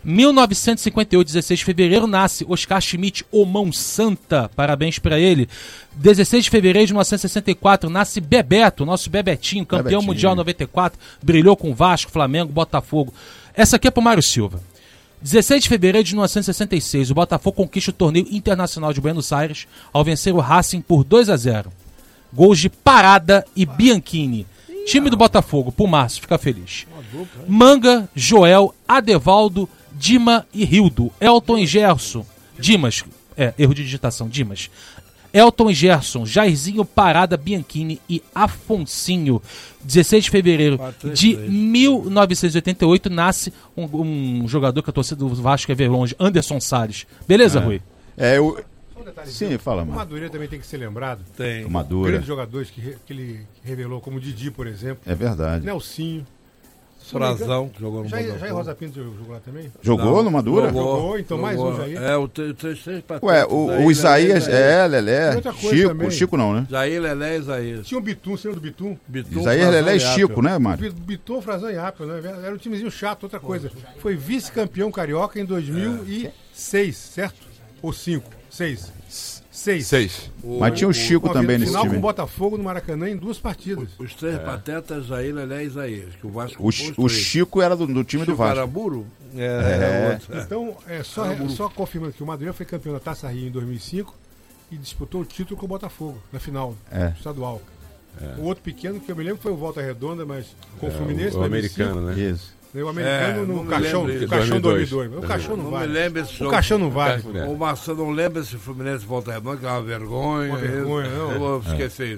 1958, 16 de fevereiro, nasce Oscar Schmidt, o Mão Santa. Parabéns para ele. 16 de fevereiro de 1964, nasce Bebeto, nosso Bebetinho, campeão mundial 94, brilhou com Vasco, Flamengo, Botafogo. Essa aqui é pro Mário Silva. 16 de fevereiro de 1966, o Botafogo conquista o torneio internacional de Buenos Aires ao vencer o Racing por 2-0. Gols de Parada e Bianchini. Time do Botafogo, pro Márcio, fica feliz. Manga, Joel, Adevaldo, Dima e Rildo. Elton e Gerson. Dimas, erro de digitação, Dimas. Elton e Gerson, Jairzinho, Parada, Bianchini e Afonsinho. 16 de fevereiro de 1988 nasce um jogador que a torcida do Vasco quer ver longe, Anderson Salles. Beleza, Rui? Sim, fala, mano. O Madureira também tem que ser lembrado. Tem. O Madura. Grandes jogadores que ele revelou, como o Didi, por exemplo. É verdade. Nelsinho. Frazão, que jogou no Jair Rosa Pinto jogou lá também? Jogou no Madura? Jogou, então mais um Jair. O 3 para Ué, o Isaías, Lelé, Chico, o Chico não, né? Jair, Lelé e Isaías. Tinha o Bitum, você lembra do Bitum? Isaías, Lelé e Chico, né, Mário? Bitum, Frazão e Apio, né? Era um timezinho chato, outra coisa. Foi vice-campeão carioca em 2006, certo? Ou 5? 6. Mas tinha o Chico também nesse final time. Com o Botafogo no Maracanã em 2 partidas. Os 3 patetas, Jair, Lelé e Isaías. Que o Vasco o Chico era do time do Vasco. Araburu? Então, só confirmando que o Madureira foi campeão da Taça Rio em 2005 e disputou o título com o Botafogo, na final estadual. O outro pequeno, que eu me lembro, foi o Volta Redonda, mas com o Fluminense. O americano, né? Isso. O americano no caixão 2002. O caixão não vale. Me lembro esse jogo. O caixão não vale. O Marcelo não lembra esse Fluminense Volta Redonda, que é uma vergonha. Uma vergonha, não. Eu vou esquecer isso.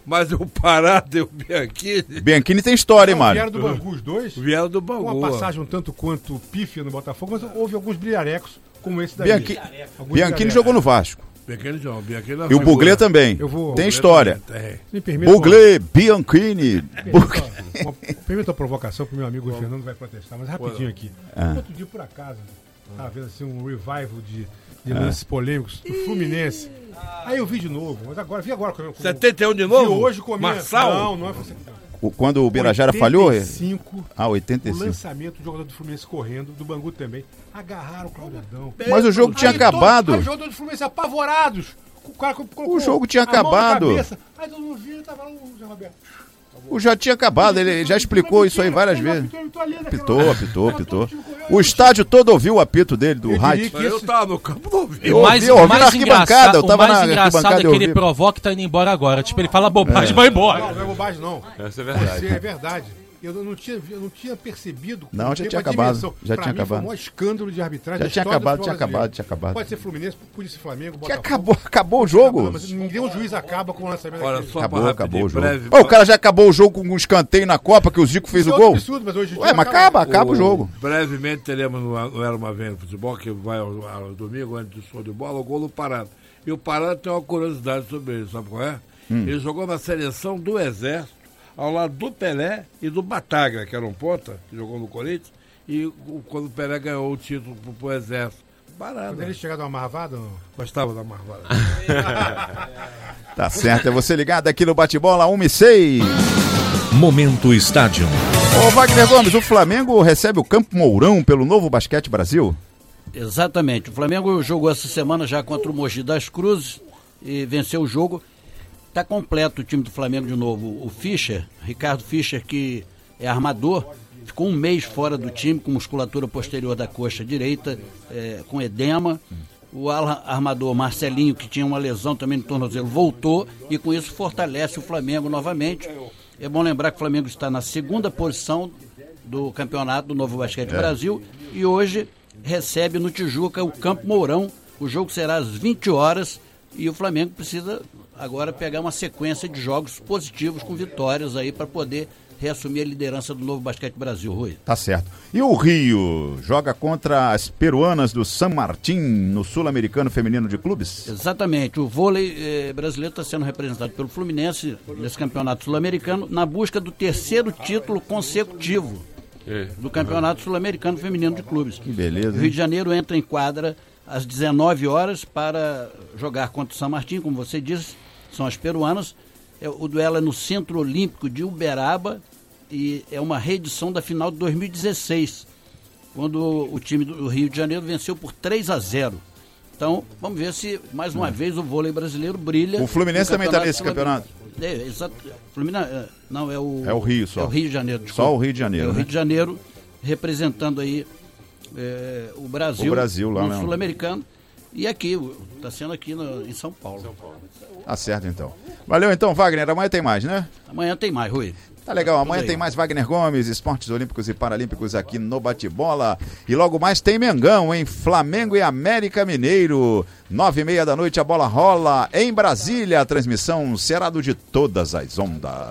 Mas o Pará deu Bianchini. Bianchini tem história, hein, Mário? Vieram do Bangu os dois? Vieram do Bangu. Uma passagem um tanto quanto pífia no Botafogo, mas houve alguns brilharecos como esse daí. Bianchini jogou no Vasco. Bianchini não, Bianchini não. E o Buglé também. Tem história. Buglé, Bianchini. Permita a provocação, porque meu amigo Fernando vai protestar, mas rapidinho aqui. Outro dia, por acaso, estava vendo assim, um revival de lances polêmicos do Fluminense. Aí eu vi de novo, mas agora, vi agora. 71 de novo? Vi hoje comigo. Marçal? Não é quando o Birajara falhou? 85. 85. O lançamento do jogador do Fluminense correndo, do Bangu também. Agarraram o Claudadão. Mas o jogo tinha acabado. Os jogadores do Fluminense apavorados. O jogo tinha acabado. Aí todo mundo viu e tava lá o Zé Roberto. Já tinha acabado, ele já explicou isso aí várias vezes. Apitou. O estádio todo ouviu o apito dele, do Wright. Eu tava no campo, não ouvi. Eu ouvi na arquibancada, eu tava na arquibancada. O mais engraçado é que ele provoca e tá indo embora agora. Tipo, ele fala bobagem, vai embora. Não é bobagem, não. Essa é verdade. É verdade. Eu não tinha percebido. Não, já tinha acabado. Já tinha acabado. Foi o maior escândalo de arbitragem. Já tinha acabado. Pode ser Fluminense, podia ser Flamengo, Botafogo. Que acabou o jogo. Mas nenhum juiz acaba com o lançamento. Olha, só acabou o jogo. O cara já acabou o jogo com um escanteio na Copa que o Zico fez o gol. Absurdo, mas hoje mas acaba o jogo. Brevemente teremos no Era Uma Vez no Futebol, que vai ao domingo, antes do show de bola, o gol do Pará. E o Pará tem uma curiosidade sobre ele, sabe qual é? Ele jogou na seleção do Exército, ao lado do Pelé e do Bataglia, que era um ponta, que jogou no Corinthians, e quando o Pelé ganhou o título pro Exército. Barato. Quando ele chegar da Marvada, não? Gostava da Marvada. Tá certo, é você ligado aqui no Bate-Bola 1-6. Momento Estádio. Ô Wagner Gomes, o Flamengo recebe o Campo Mourão pelo Novo Basquete Brasil? Exatamente, o Flamengo jogou essa semana já contra o Mogi das Cruzes e venceu o jogo. Está completo o time do Flamengo de novo. O Fischer, Ricardo Fischer, que é armador, ficou um mês fora do time com musculatura posterior da coxa direita, com edema. O armador Marcelinho, que tinha uma lesão também no tornozelo, voltou e com isso fortalece o Flamengo novamente. É bom lembrar que o Flamengo está na segunda posição do campeonato do Novo Basquete Brasil e hoje recebe no Tijuca o Campo Mourão. O jogo será às 20 horas e o Flamengo precisa agora pegar uma sequência de jogos positivos com vitórias aí para poder reassumir a liderança do Novo Basquete Brasil, Rui. Tá certo. E o Rio joga contra as peruanas do San Martín no Sul-Americano Feminino de Clubes? Exatamente. O vôlei brasileiro está sendo representado pelo Fluminense nesse campeonato sul-americano na busca do terceiro título consecutivo do Campeonato Sul-Americano Feminino de Clubes. Que beleza. O Rio de Janeiro entra em quadra às 19 horas para jogar contra o San Martín, como você disse, são as peruanas. O duelo é no Centro Olímpico de Uberaba e é uma reedição da final de 2016, quando o time do Rio de Janeiro venceu por 3-0. Então, vamos ver se mais uma vez o vôlei brasileiro brilha. O Fluminense também está nesse campeonato? Exato. Fluminense, não, é o Rio só. É o Rio de Janeiro, desculpa. Só o Rio de Janeiro. É o Rio de Janeiro representando aí o Brasil lá, no Sul-Americano. E aqui, está sendo aqui em São Paulo. Tá certo, então. Valeu, então, Wagner. Amanhã tem mais, né? Amanhã tem mais, Rui. Tá legal. Amanhã tem mais Wagner Gomes, esportes olímpicos e paralímpicos aqui no Bate-Bola. E logo mais tem Mengão, hein? Flamengo e América Mineiro. 9h30 da noite a bola rola em Brasília. A transmissão será do de todas as ondas.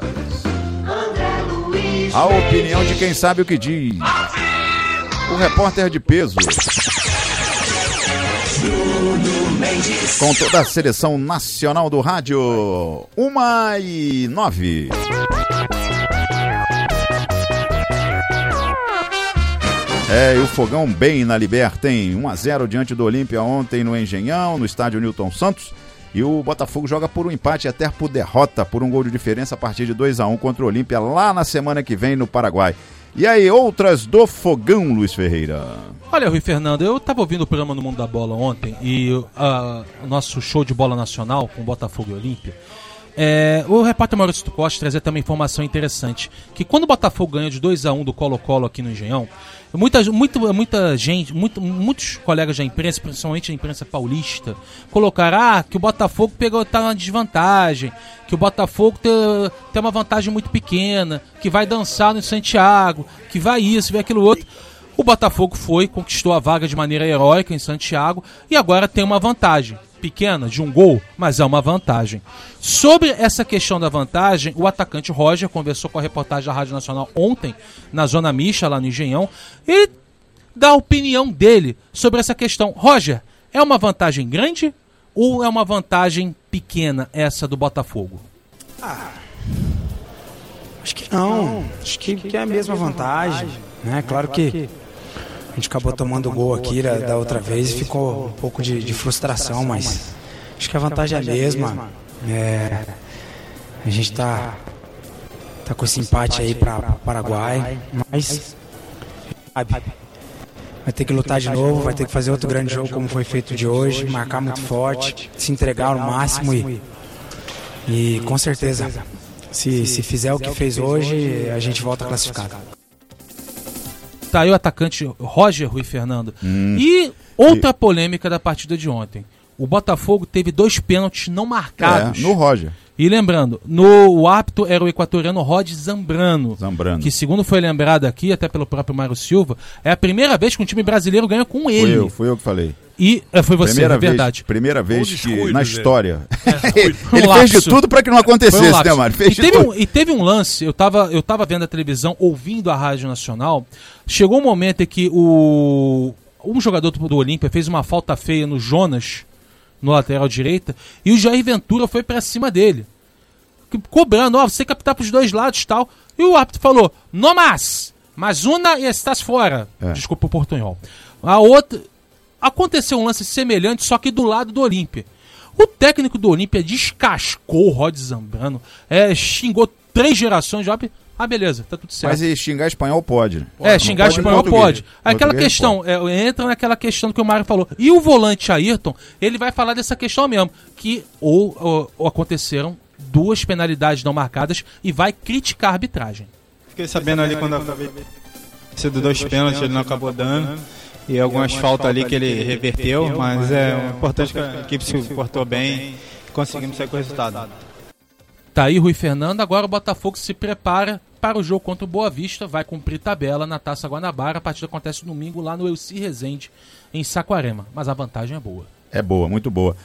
A opinião de quem sabe o que diz. O repórter de peso. Com toda a seleção nacional do rádio. 1h09. E o Fogão bem na Liberta, hein? 1-0 diante do Olímpia ontem no Engenhão, no estádio Newton Santos. E o Botafogo joga por um empate até por derrota, por um gol de diferença a partir de 2-1 contra o Olímpia lá na semana que vem no Paraguai. E aí, outras do Fogão, Luiz Ferreira? Olha, Rui Fernando, eu estava ouvindo o programa no Mundo da Bola ontem e o nosso show de bola nacional com Botafogo e Olímpia. O repórter Maurício Costa trazia também informação interessante, que quando o Botafogo ganha de 2-1 do Colo-Colo aqui no Engenhão, muita gente, muitos colegas da imprensa, principalmente a imprensa paulista, colocaram que o Botafogo tá na desvantagem, que o Botafogo tem uma vantagem muito pequena, que vai dançar no Santiago, que vai isso, vai aquilo outro. O Botafogo conquistou a vaga de maneira heróica em Santiago e agora tem uma vantagem pequena, de um gol, mas é uma vantagem. Sobre essa questão da vantagem, o atacante Roger conversou com a reportagem da Rádio Nacional ontem, na Zona Micha, lá no Engenhão, e dá a opinião dele sobre essa questão. Roger, é uma vantagem grande ou é uma vantagem pequena essa do Botafogo? Acho que não. Acho que é a mesma vantagem. Né? Claro que a gente acabou tomando o gol aqui da outra vez e ficou um pouco de frustração, mas acho que a vantagem é a mesma. A gente tá com esse empate aí para o Paraguai, mas sabe, vai ter que lutar de novo, vai ter que fazer outro grande jogo como foi feito de hoje, marcar muito forte, se entregar ao máximo e com certeza, se fizer o que fez hoje, a gente volta classificado. Tá aí o atacante Roger Rui Fernando. E outra polêmica da partida de ontem. O Botafogo teve 2 pênaltis não marcados. No Roger. E lembrando, o árbitro era o equatoriano Rod Zambrano. Que segundo foi lembrado aqui, até pelo próprio Mário Silva, é a primeira vez que um time brasileiro ganha com ele. Fui eu que falei. E foi você, é verdade. Primeira vez que na história. Ele fez de tudo para que não acontecesse, né, Mário? E teve um lance, eu tava vendo a televisão, ouvindo a Rádio Nacional. Chegou um momento em que um jogador do Olímpia fez uma falta feia no Jonas, no lateral direita, e o Jair Ventura foi pra cima dele, cobrando, você captar pros 2 lados e tal. E o árbitro falou, no mais uma e estás fora. Desculpa o portunhol. A outra, aconteceu um lance semelhante, só que do lado do Olímpia. O técnico do Olímpia descascou o Rod Zambrano, xingou 3 gerações de árbitro. Beleza, tá tudo certo. Mas xingar espanhol pode. Xingar espanhol pode. Aquela questão, entra naquela questão que o Mário falou. E o volante Ayrton, ele vai falar dessa questão mesmo, que ou aconteceram 2 penalidades não marcadas e vai criticar a arbitragem. Fiquei sabendo ali quando acabei de 2 pênaltis, ele não acabou dando. E algumas faltas ali que ele reverteu, mas é importante que a equipe se portou bem e conseguimos sair com o resultado. Tá aí Rui Fernando, agora o Botafogo se prepara para o jogo contra o Boa Vista, vai cumprir tabela na Taça Guanabara, a partida acontece domingo lá no Elci Rezende, em Saquarema, mas a vantagem é boa. É boa, muito boa.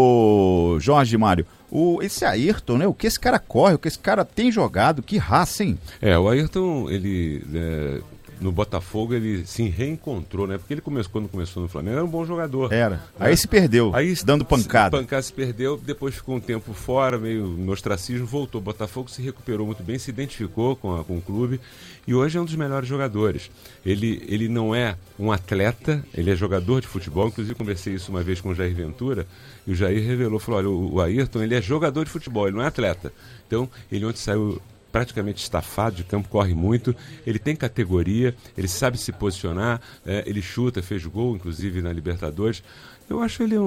O Jorge Mário, esse Ayrton, né? O que esse cara corre, o que esse cara tem jogado, que raça, hein? O Ayrton, ele... no Botafogo ele se reencontrou, né? Porque ele quando começou no Flamengo, era um bom jogador. Era. Né? Aí se perdeu, dando pancada. Se perdeu, depois ficou um tempo fora, meio no ostracismo, voltou. O Botafogo se recuperou muito bem, se identificou com o clube e hoje é um dos melhores jogadores. Ele não é um atleta, ele é jogador de futebol. Inclusive conversei isso uma vez com o Jair Ventura e o Jair revelou, falou, olha, o Ayrton, ele é jogador de futebol, ele não é atleta. Então, ele ontem saiu praticamente estafado de campo, corre muito, ele tem categoria, ele sabe se posicionar, ele chuta, fez gol, inclusive na Libertadores. Eu acho ele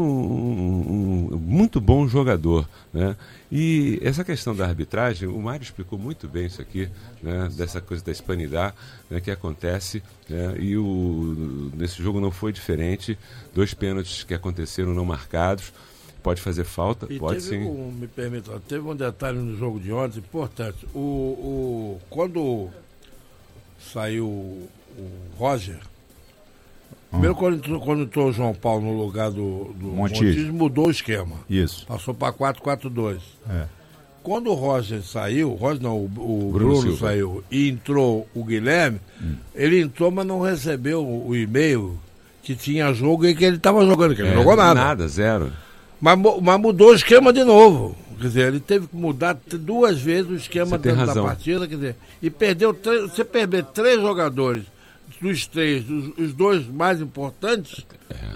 um muito bom jogador, né? E essa questão da arbitragem, o Mário explicou muito bem isso aqui, né? Dessa coisa da hispanidade, né? Que acontece, né? E nesse jogo não foi diferente, 2 pênaltis que aconteceram não marcados. Pode fazer falta, pode sim. Me permita, teve um detalhe no jogo de ontem importante. Quando saiu o Roger, primeiro quando entrou o João Paulo no lugar do Montijo, mudou o esquema. Isso. Passou para 4-4-2. Quando o Roger saiu, o Bruno saiu e entrou o Guilherme, ele entrou, mas não recebeu o e-mail que tinha jogo e que ele estava jogando, que ele não jogou nada. Nada, zero. Mas mudou o esquema de novo. Quer dizer, ele teve que mudar 2 vezes o esquema da partida. Quer dizer, e perdeu você perder 3 jogadores, dos 3, os 2 mais importantes,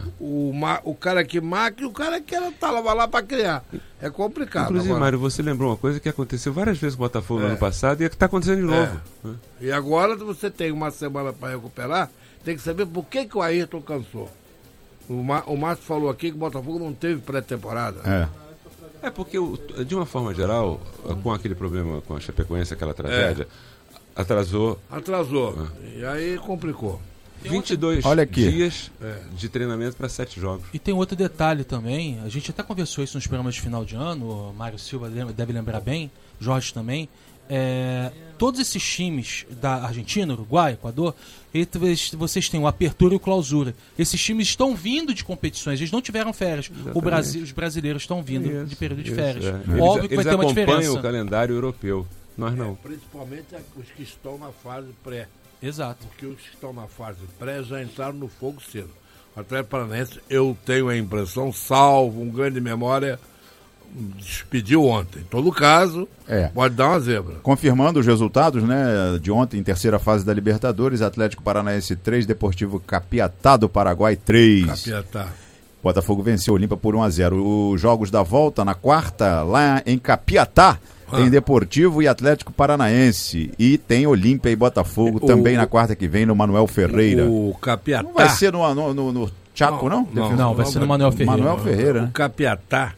o cara que marca e o cara que estava lá para criar. É complicado. Inclusive, agora, Mário, você lembrou uma coisa que aconteceu várias vezes com o Botafogo no ano passado e que está acontecendo de novo. E agora você tem uma semana para recuperar, tem que saber por que o Ayrton cansou. O Márcio falou aqui que o Botafogo não teve pré-temporada. Porque, de uma forma geral, com aquele problema com a Chapecoense, aquela tragédia, atrasou. E aí complicou. 22 dias de treinamento para 7 jogos. E tem outro detalhe também, a gente até conversou isso nos programas de final de ano, o Mário Silva deve lembrar bem, Jorge também, todos esses times da Argentina, Uruguai, Equador, vocês têm o Apertura e o Clausura. Esses times estão vindo de competições, eles não tiveram férias. Os brasileiros estão vindo de período de férias. Óbvio que vai ter uma diferença. Eles acompanham o calendário europeu, nós não. Principalmente os que estão na fase pré. Exato. Porque os que estão na fase pré já entraram no fogo cedo. O Atlético Paranaense, eu tenho a impressão, salvo um grande memória, despediu ontem. Em todo caso, pode dar uma zebra. Confirmando os resultados, né, de ontem, em terceira fase da Libertadores, Atlético Paranaense 3, Deportivo Capiatá do Paraguai 3. Capiatá. Botafogo venceu o Olímpia por 1-0. Os jogos da volta na quarta, lá em Capiatá, tem Deportivo e Atlético Paranaense. E tem Olímpia e Botafogo também na quarta que vem, no Manuel Ferreira. O Capiatá. Não vai ser no Chaco, não? Não, vai ser no Manuel Ferreira. Manuel Ferreira, né? O Capiatá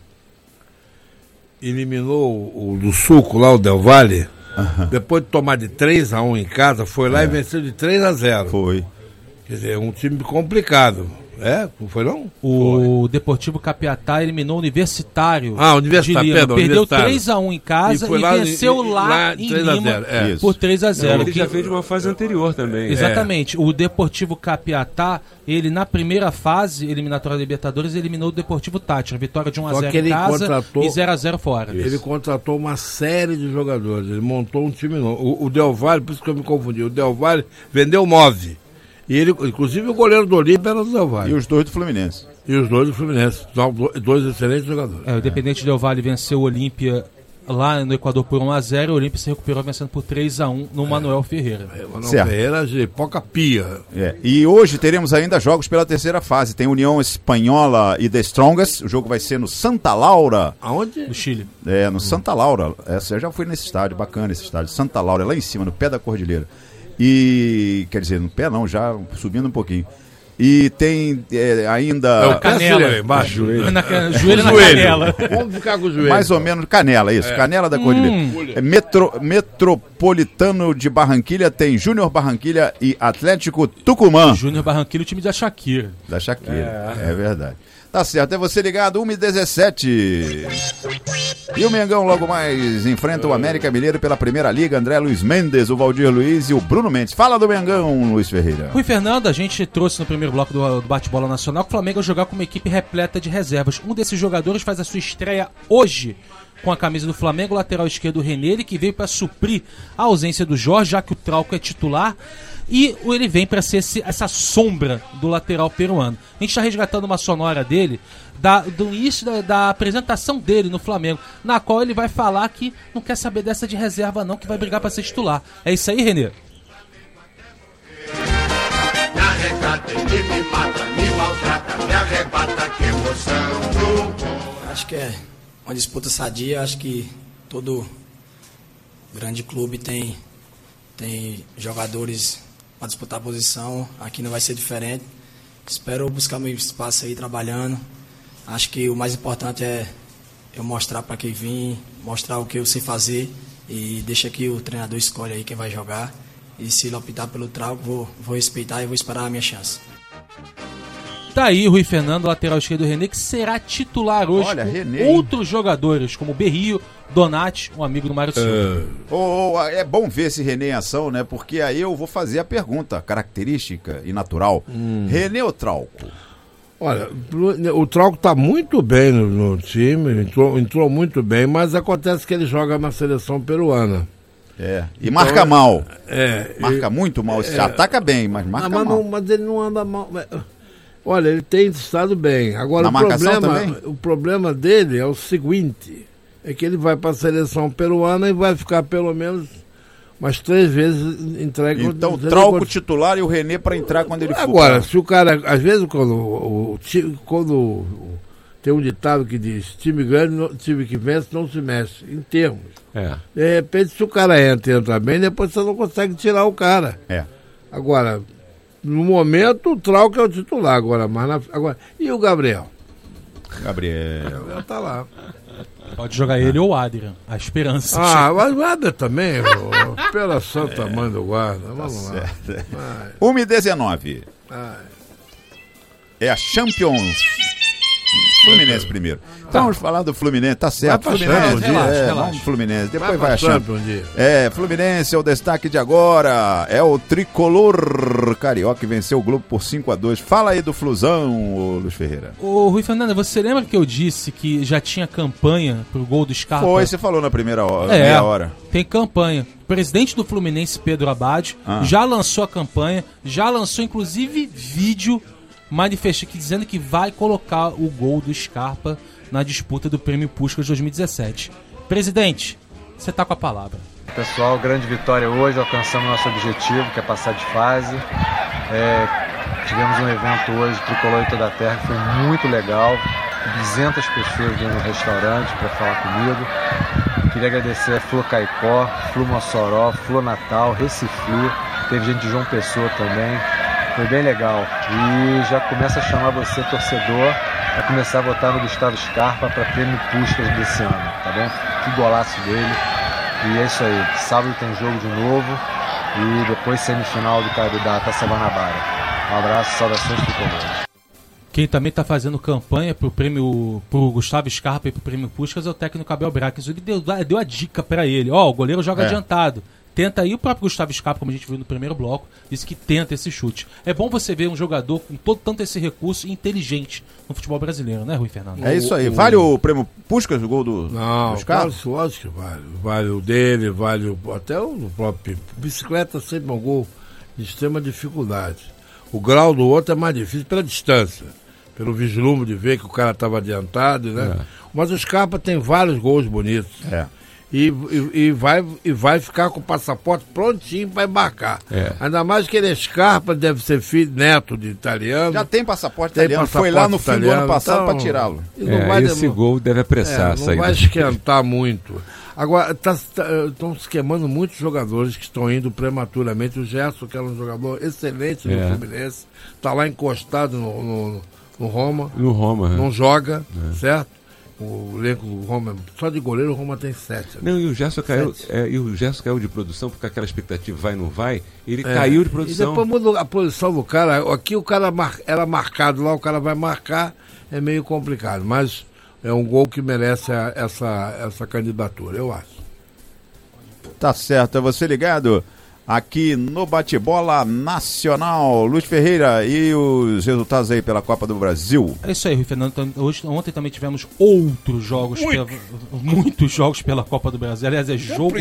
eliminou o do Suco lá, o Del Valle. Depois de tomar de 3-1 em casa, foi lá e venceu de 3-0. Foi. Quer dizer, um time complicado. Não foi não? O Deportivo Capiatá eliminou o Universitário. Universitário, de Lima. perdão. Perdeu Universitário. 3-1 em casa e venceu lá em Lima por 3-0. Ele já fez de uma fase anterior também. Exatamente. O Deportivo Capiatá, ele na primeira fase eliminatória da Libertadores, eliminou o Deportivo Táchira. Vitória de 1-0 em casa e 0-0 fora. Ele contratou uma série de jogadores. Ele montou um time novo. O Del Valle, por isso que eu me confundi, o Del Valle vendeu 9. E ele, inclusive o goleiro do Olímpia era do Del Valle. E os dois do Fluminense. Dois excelentes jogadores. O Independente Del Valle venceu o Olímpia lá no Equador por 1-0 e o Olímpia se recuperou vencendo por 3-1 no Manuel Ferreira. Manuel Ferreira de Poca Pia. E hoje teremos ainda jogos pela terceira fase. Tem União Espanhola e The Strongest. O jogo vai ser no Santa Laura. Aonde? No Chile. No Santa Laura. Eu já fui nesse estádio, bacana esse estádio. Santa Laura, lá em cima, no pé da cordilheira. E, quer dizer, no pé não, já subindo um pouquinho. E tem ainda... Canela. Embaixo. Joelho na canela. Vamos ficar com o joelho. Mais ou menos, canela, isso. Canela da cordilheira. Metropolitano de Barranquilha tem Júnior Barranquilha e Atlético Tucumã. Júnior Barranquilha, o time da Shakira. Da Shakira, é verdade. Tá certo, é você ligado, 1h17. E o Mengão logo mais enfrenta o América Mineiro pela Primeira Liga. André Luiz Mendes, o Valdir Luiz e o Bruno Mendes. Fala do Mengão, Luiz Ferreira. Rui Fernando, a gente trouxe no primeiro bloco do Bate-Bola Nacional que o Flamengo vai jogar com uma equipe repleta de reservas. Um desses jogadores faz a sua estreia hoje com a camisa do Flamengo, o lateral esquerdo René, ele que veio para suprir a ausência do Jorge, já que o Trauco é titular. E ele vem para ser essa sombra do lateral peruano. A gente está resgatando uma sonora dele, do início da apresentação dele no Flamengo, na qual ele vai falar que não quer saber dessa de reserva não, que vai brigar para ser titular. É isso aí, Renê? Me arrecata, ele me mata, me maltrata, me arrebata, que emoção. Acho que é uma disputa sadia, acho que todo grande clube tem jogadores para disputar a posição, aqui não vai ser diferente. Espero buscar meu espaço aí trabalhando. Acho que o mais importante é eu mostrar para quem vim, mostrar o que eu sei fazer e deixa que o treinador escolhe aí quem vai jogar. E se ele optar pelo Trauco, vou respeitar e vou esperar a minha chance. Tá aí Rui Fernando, lateral esquerdo do René, que será titular hoje. Olha, com René, outros jogadores, como Berrio, Donati, um amigo do Mário Silva. É bom ver esse René em ação, né? Porque aí eu vou fazer a pergunta característica e natural. René ou Trauco? Olha, o Trauco tá muito bem no time, entrou muito bem, mas acontece que ele joga na seleção peruana. E então, marca mal. Marca muito mal. É, ataca bem, mas marca mal. Mas ele não anda mal. Olha, ele tem estado bem. Agora, o problema dele é o seguinte, é que ele vai para a seleção peruana e vai ficar pelo menos umas 3 vezes entregue. Então, Trauco titular e o René para entrar quando ele for. Agora, se o cara, às vezes, quando tem um ditado que diz, time grande, time que vence não se mexe, em termos. De repente, se o cara entra bem, depois você não consegue tirar o cara. Agora, no momento, o Trauco é o titular agora, e o Gabriel? Gabriel tá lá. Pode jogar ele ou o Adrian, a esperança. Mas o Adrian também, pela santa mãe do guarda. Vamos lá. 1h19. É a Champions. Fluminense primeiro. Então vamos falar do Fluminense, tá certo. Fluminense, vamos Fluminense, depois vai achando. Fluminense é o destaque de agora. É o tricolor carioca que venceu o Globo por 5-2. Fala aí do Flusão, Luiz Ferreira. Ô Rui Fernando, você lembra que eu disse que já tinha campanha pro gol do Scarpa? Foi, você falou na primeira hora, meia hora. Tem campanha. O presidente do Fluminense, Pedro Abad, já lançou a campanha, já lançou inclusive vídeo manifestando, dizendo que vai colocar o gol do Scarpa na disputa do Prêmio Puskás 2017. Presidente, você tá com a palavra. Pessoal, grande vitória hoje, alcançamos nosso objetivo, que é passar de fase. Tivemos um evento hoje, Tricolor em toda a Terra, foi muito legal. 200 pessoas vindo no restaurante para falar comigo. Queria agradecer a Flu Caicó, Flu Mossoró, Flu Natal, Reciflu, teve gente de João Pessoa também. Foi bem legal. E já começa a chamar você, torcedor, a começar a votar no Gustavo Scarpa para Prêmio Puskás desse ano, tá bom? Que golaço dele. E é isso aí. Sábado tem jogo de novo e depois semifinal da Taça Guanabara. Um abraço, saudações tricolores. Quem também está fazendo campanha pro Gustavo Scarpa e pro Prêmio Puskás é o técnico Abel Braga. Ele deu a dica para ele. O goleiro joga adiantado. Tenta aí, o próprio Gustavo Scarpa, como a gente viu no primeiro bloco, disse que tenta esse chute. É bom você ver um jogador com tanto esse recurso inteligente no futebol brasileiro, né, Rui Fernando? É isso aí. Vale o Prêmio Puskás, o gol do Scarpa? Não, acho que vale. Vale o dele, vale até o próprio. Bicicleta sempre é um gol de extrema dificuldade. O grau do outro é mais difícil pela distância, pelo vislumbre de ver que o cara estava adiantado, né? Mas o Scarpa tem vários gols bonitos. E vai ficar com o passaporte prontinho para embarcar. Ainda mais que ele é Scarpa, deve ser filho, neto de italiano. Já tem passaporte italiano, foi lá no fim do ano passado para tirá-lo. Esse gol deve apressar a saída. Não vai esquentar muito. Agora, estão se queimando muitos jogadores que estão indo prematuramente. O Gerson, que era um jogador excelente no Fluminense, está lá encostado no Roma. No Roma, não joga, certo? O elenco do Roma, só de goleiro o Roma tem 7. Não, e o Gerson caiu de produção, porque aquela expectativa vai ou não vai, ele caiu de produção. E depois muda a posição do cara. Aqui o cara era marcado, lá o cara vai marcar, é meio complicado. Mas é um gol que merece essa candidatura, eu acho. Tá certo, é você ligado aqui no Bate-Bola Nacional. Luiz Ferreira, e os resultados aí pela Copa do Brasil? É isso aí, Rui Fernando. Ontem também tivemos outros jogos, muitos jogos pela Copa do Brasil. Aliás, é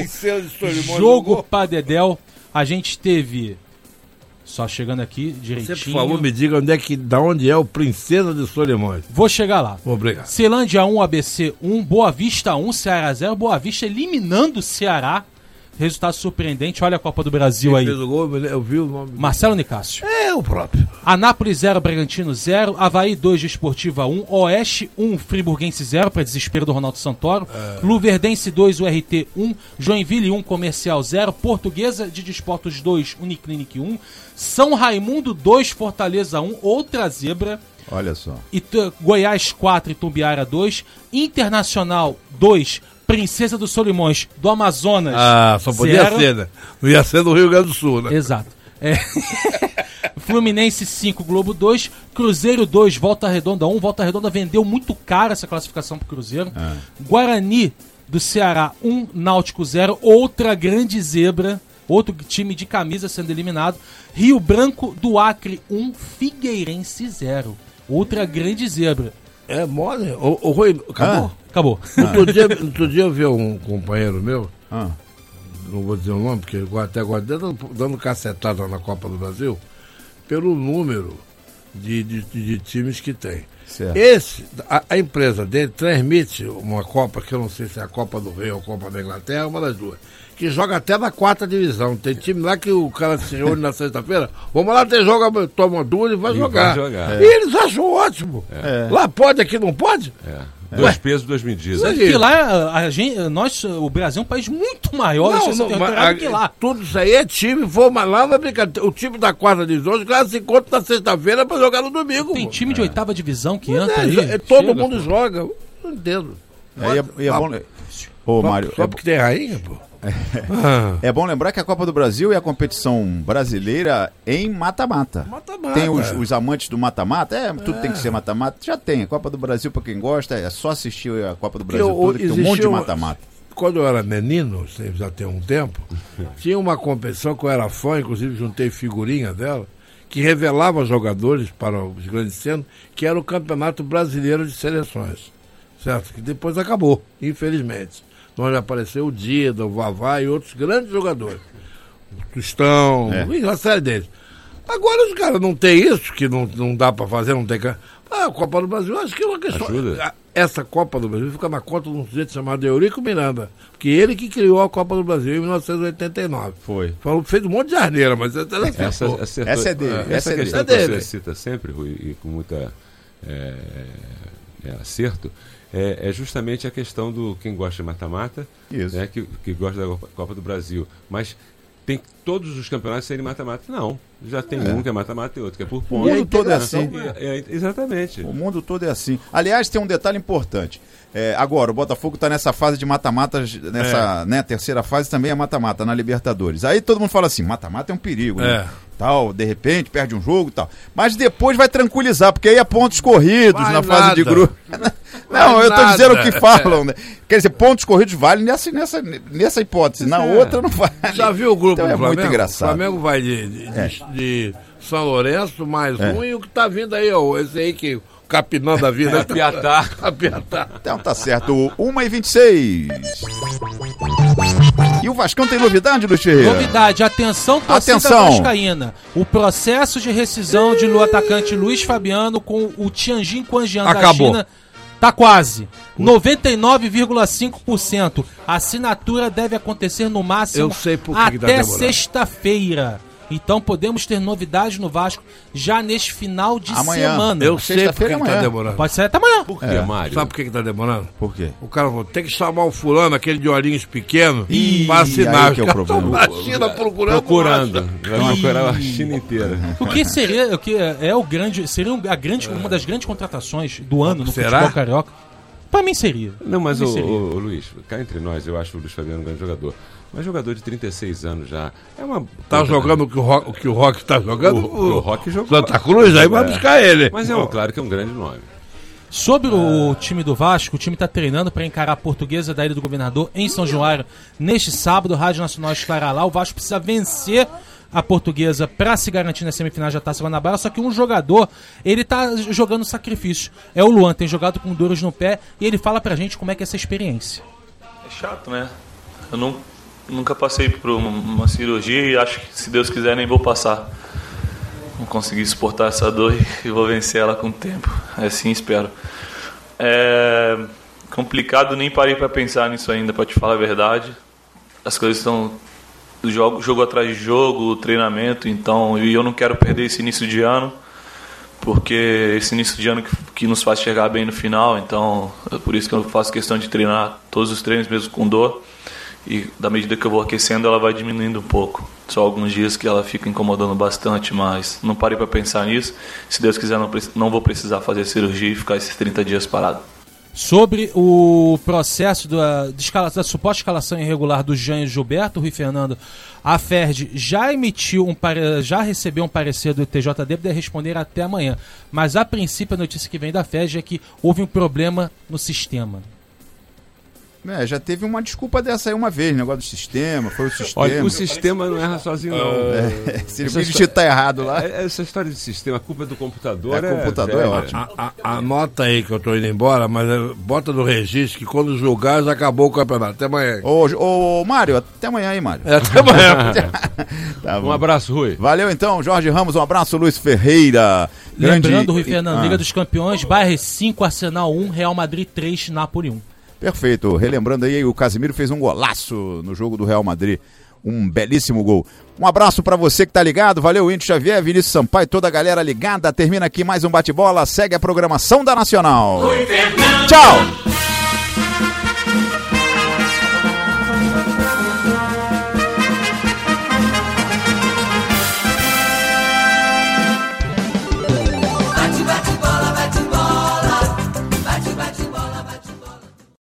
jogo pra dedéu. A gente teve, só chegando aqui direitinho. Você, por favor, me diga da onde é o Princesa de Solimões. Vou chegar lá. Obrigado. Ceilândia 1, ABC 1, Boa Vista 1, Ceará 0. Boa Vista eliminando o Ceará. Resultado surpreendente, olha a Copa do Brasil. Quem aí. Fez o gol, eu vi o nome. Marcelo Nicásio. É o próprio. Anápolis 0, Bragantino 0, Avaí 2, Desportiva 1, Oeste 1, Friburguense 0, para desespero do Ronaldo Santoro, Luverdense 2, URT 1, Joinville 1, Comercial 0, Portuguesa de Desportos 2, Uniclinic 1, São Raimundo 2, Fortaleza 1, outra zebra. Olha só. Goiás 4, Itumbiara 2, Internacional 2, Princesa dos Solimões, do Amazonas. Só podia ser, né? Não ia ser do Rio Grande do Sul, né? Exato. Fluminense 5, Globo 2, Cruzeiro 2, Volta Redonda 1. Volta Redonda vendeu muito caro essa classificação pro Cruzeiro. Guarani do Ceará 1, Náutico 0. Outra grande zebra. Outro time de camisa sendo eliminado. Rio Branco do Acre 1, Figueirense 0. Outra grande zebra. É mole. O Rui, acabou? Acabou. Outro dia eu vi um companheiro meu, não vou dizer o nome, porque até agora dando cacetada na Copa do Brasil, pelo número de times que tem. A empresa dele transmite uma Copa, que eu não sei se é a Copa do Rei ou a Copa da Inglaterra, uma das duas, que joga até na 4ª divisão. Tem time lá que o cara se reúne na sexta-feira, vamos lá, tem jogo, toma duas e vai jogar. E eles acham ótimo. Lá pode, aqui não pode? Dois pesos, duas medidas. Porque lá, o Brasil é um país muito maior do que lá. Tudo isso aí é time, vamos lá, vai brincar. O time da 4ª divisão, os caras se encontram na sexta-feira pra jogar no domingo. Tem time de 8ª divisão que entra aí. Todo mundo joga. Não entendo. É bom... Ô, Mário, só porque tem rainha, pô? É bom lembrar que a Copa do Brasil é a competição brasileira em mata-mata. Tem os amantes do mata-mata, tudo tem que ser mata-mata. Já tem, a Copa do Brasil, pra quem gosta, é só assistir a Copa do Brasil toda, que tem um monte de mata-mata. Quando eu era menino, já tem um tempo, tinha uma competição que eu era fã, inclusive juntei figurinha dela, que revelava jogadores para os grandes centros, que era o Campeonato Brasileiro de Seleções, certo? Que depois acabou, infelizmente. Onde apareceu o Dida, o Vavá e outros grandes jogadores. O Tostão, uma série deles. Agora os caras não tem isso, que não dá para fazer, não tem... a Copa do Brasil, acho que é uma questão... Ajuda. Essa Copa do Brasil fica na conta de um sujeito chamado Eurico Miranda, que ele que criou a Copa do Brasil em 1989. Foi. Fez um monte de asneira, mas essa é dele. Essa questão que você cita sempre, Rui, e com muita acerto, é justamente a questão do quem gosta de mata-mata, né, que gosta da Copa do Brasil. Mas tem todos os campeonatos serem mata-mata? Não. Já tem um que é mata-mata e outro que é por ponto. O mundo todo é assim. Exatamente. O mundo todo é assim. Aliás, tem um detalhe importante. Agora, o Botafogo está nessa fase de mata-matas, nessa terceira fase também é mata-mata na Libertadores. Aí todo mundo fala assim, mata-mata é um perigo, né? Tal, de repente perde um jogo e tal. Mas depois vai tranquilizar, porque aí é pontos corridos na fase de grupo. Não, eu tô dizendo o que falam, né? Quer dizer, pontos corridos valem nessa hipótese, na outra não vale. Já viu o grupo então do Flamengo? Muito engraçado. O Flamengo vai de São Lourenço mais um, e o que tá vindo aí, esse aí que... Capinão da vida. Apiatá. Então tá certo. 1h26. E o Vascão tem novidade, Luiz Ferreira? Novidade. Atenção, torcida vascaína. O processo de rescisão do atacante Luiz Fabiano com o Tianjin Quanjian da China tá quase. 99,5%. A assinatura deve acontecer no máximo até sexta-feira. Então podemos ter novidades no Vasco já neste final de semana. Eu sei por que tá demorando. Pode ser até amanhã. Por quê, Mário? Sabe por que tá demorando? Por quê? O cara falou, tem que chamar o fulano, aquele de olhinhos pequenos, para assinar. Que é o problema. A China procurando. Vai procurar a China inteira. O que seria, seria uma das grandes contratações do ano no futebol carioca? Pra mim seria. Não, mas o Luiz, cá entre nós, eu acho o Luiz Fabiano um grande jogador. Mas jogador de 36 anos já. Tá jogando o que o Roque tá jogando? O Roque jogou. Santa Cruz, aí vai buscar ele. Mas claro que é um grande nome. Sobre o time do Vasco, o time está treinando para encarar a Portuguesa da Ilha do Governador em São Januário neste sábado. Rádio Nacional estará lá. O Vasco precisa vencer a Portuguesa para se garantir na semifinal da Taça Guanabara. Só que um jogador, ele tá jogando sacrifício. É o Luan, tem jogado com dores no pé e ele fala pra gente como é que é essa experiência. É chato, né? Eu nunca passei por uma cirurgia e acho que, se Deus quiser, nem vou passar. Vou conseguir suportar essa dor e vou vencer ela com o tempo. Assim espero. É complicado, nem parei para pensar nisso ainda, para te falar a verdade. As coisas estão jogo atrás de jogo, treinamento, então eu não quero perder esse início de ano, porque esse início de ano que nos faz chegar bem no final, então é por isso que eu faço questão de treinar todos os treinos mesmo com dor. E da medida que eu vou aquecendo, ela vai diminuindo um pouco. Só alguns dias que ela fica incomodando bastante, mas não parei para pensar nisso. Se Deus quiser, não vou precisar fazer cirurgia e ficar esses 30 dias parado. Sobre o processo da suposta escalação irregular do Jean e Gilberto, Rui Fernando, a FERJ já recebeu um parecer do TJD, deve responder até amanhã. Mas a princípio a notícia que vem da FERJ é que houve um problema no sistema. Já teve uma desculpa dessa aí uma vez, negócio do sistema, foi o sistema. Olha, o sistema não erra sozinho, não. Se o bicho tá errado lá. Essa história de sistema, a culpa é do computador. O computador é ótimo. Anota aí que eu tô indo embora, mas bota no registro que quando julgar já acabou o campeonato. Até amanhã. Ô Mário, até amanhã aí, Mário. Até amanhã. Tá, um abraço, Rui. Valeu então, Jorge Ramos, um abraço, Luiz Ferreira. Lembrando, Rui Fernando, Liga dos Campeões, Bayern 5, Arsenal 1, Real Madrid 3, Napoli 1. Perfeito, relembrando aí, o Casimiro fez um golaço no jogo do Real Madrid, um belíssimo gol. Um abraço pra você que tá ligado, valeu Índio Xavier, Vinícius Sampaio, toda a galera ligada, termina aqui mais um bate-bola, segue a programação da Nacional. Tchau!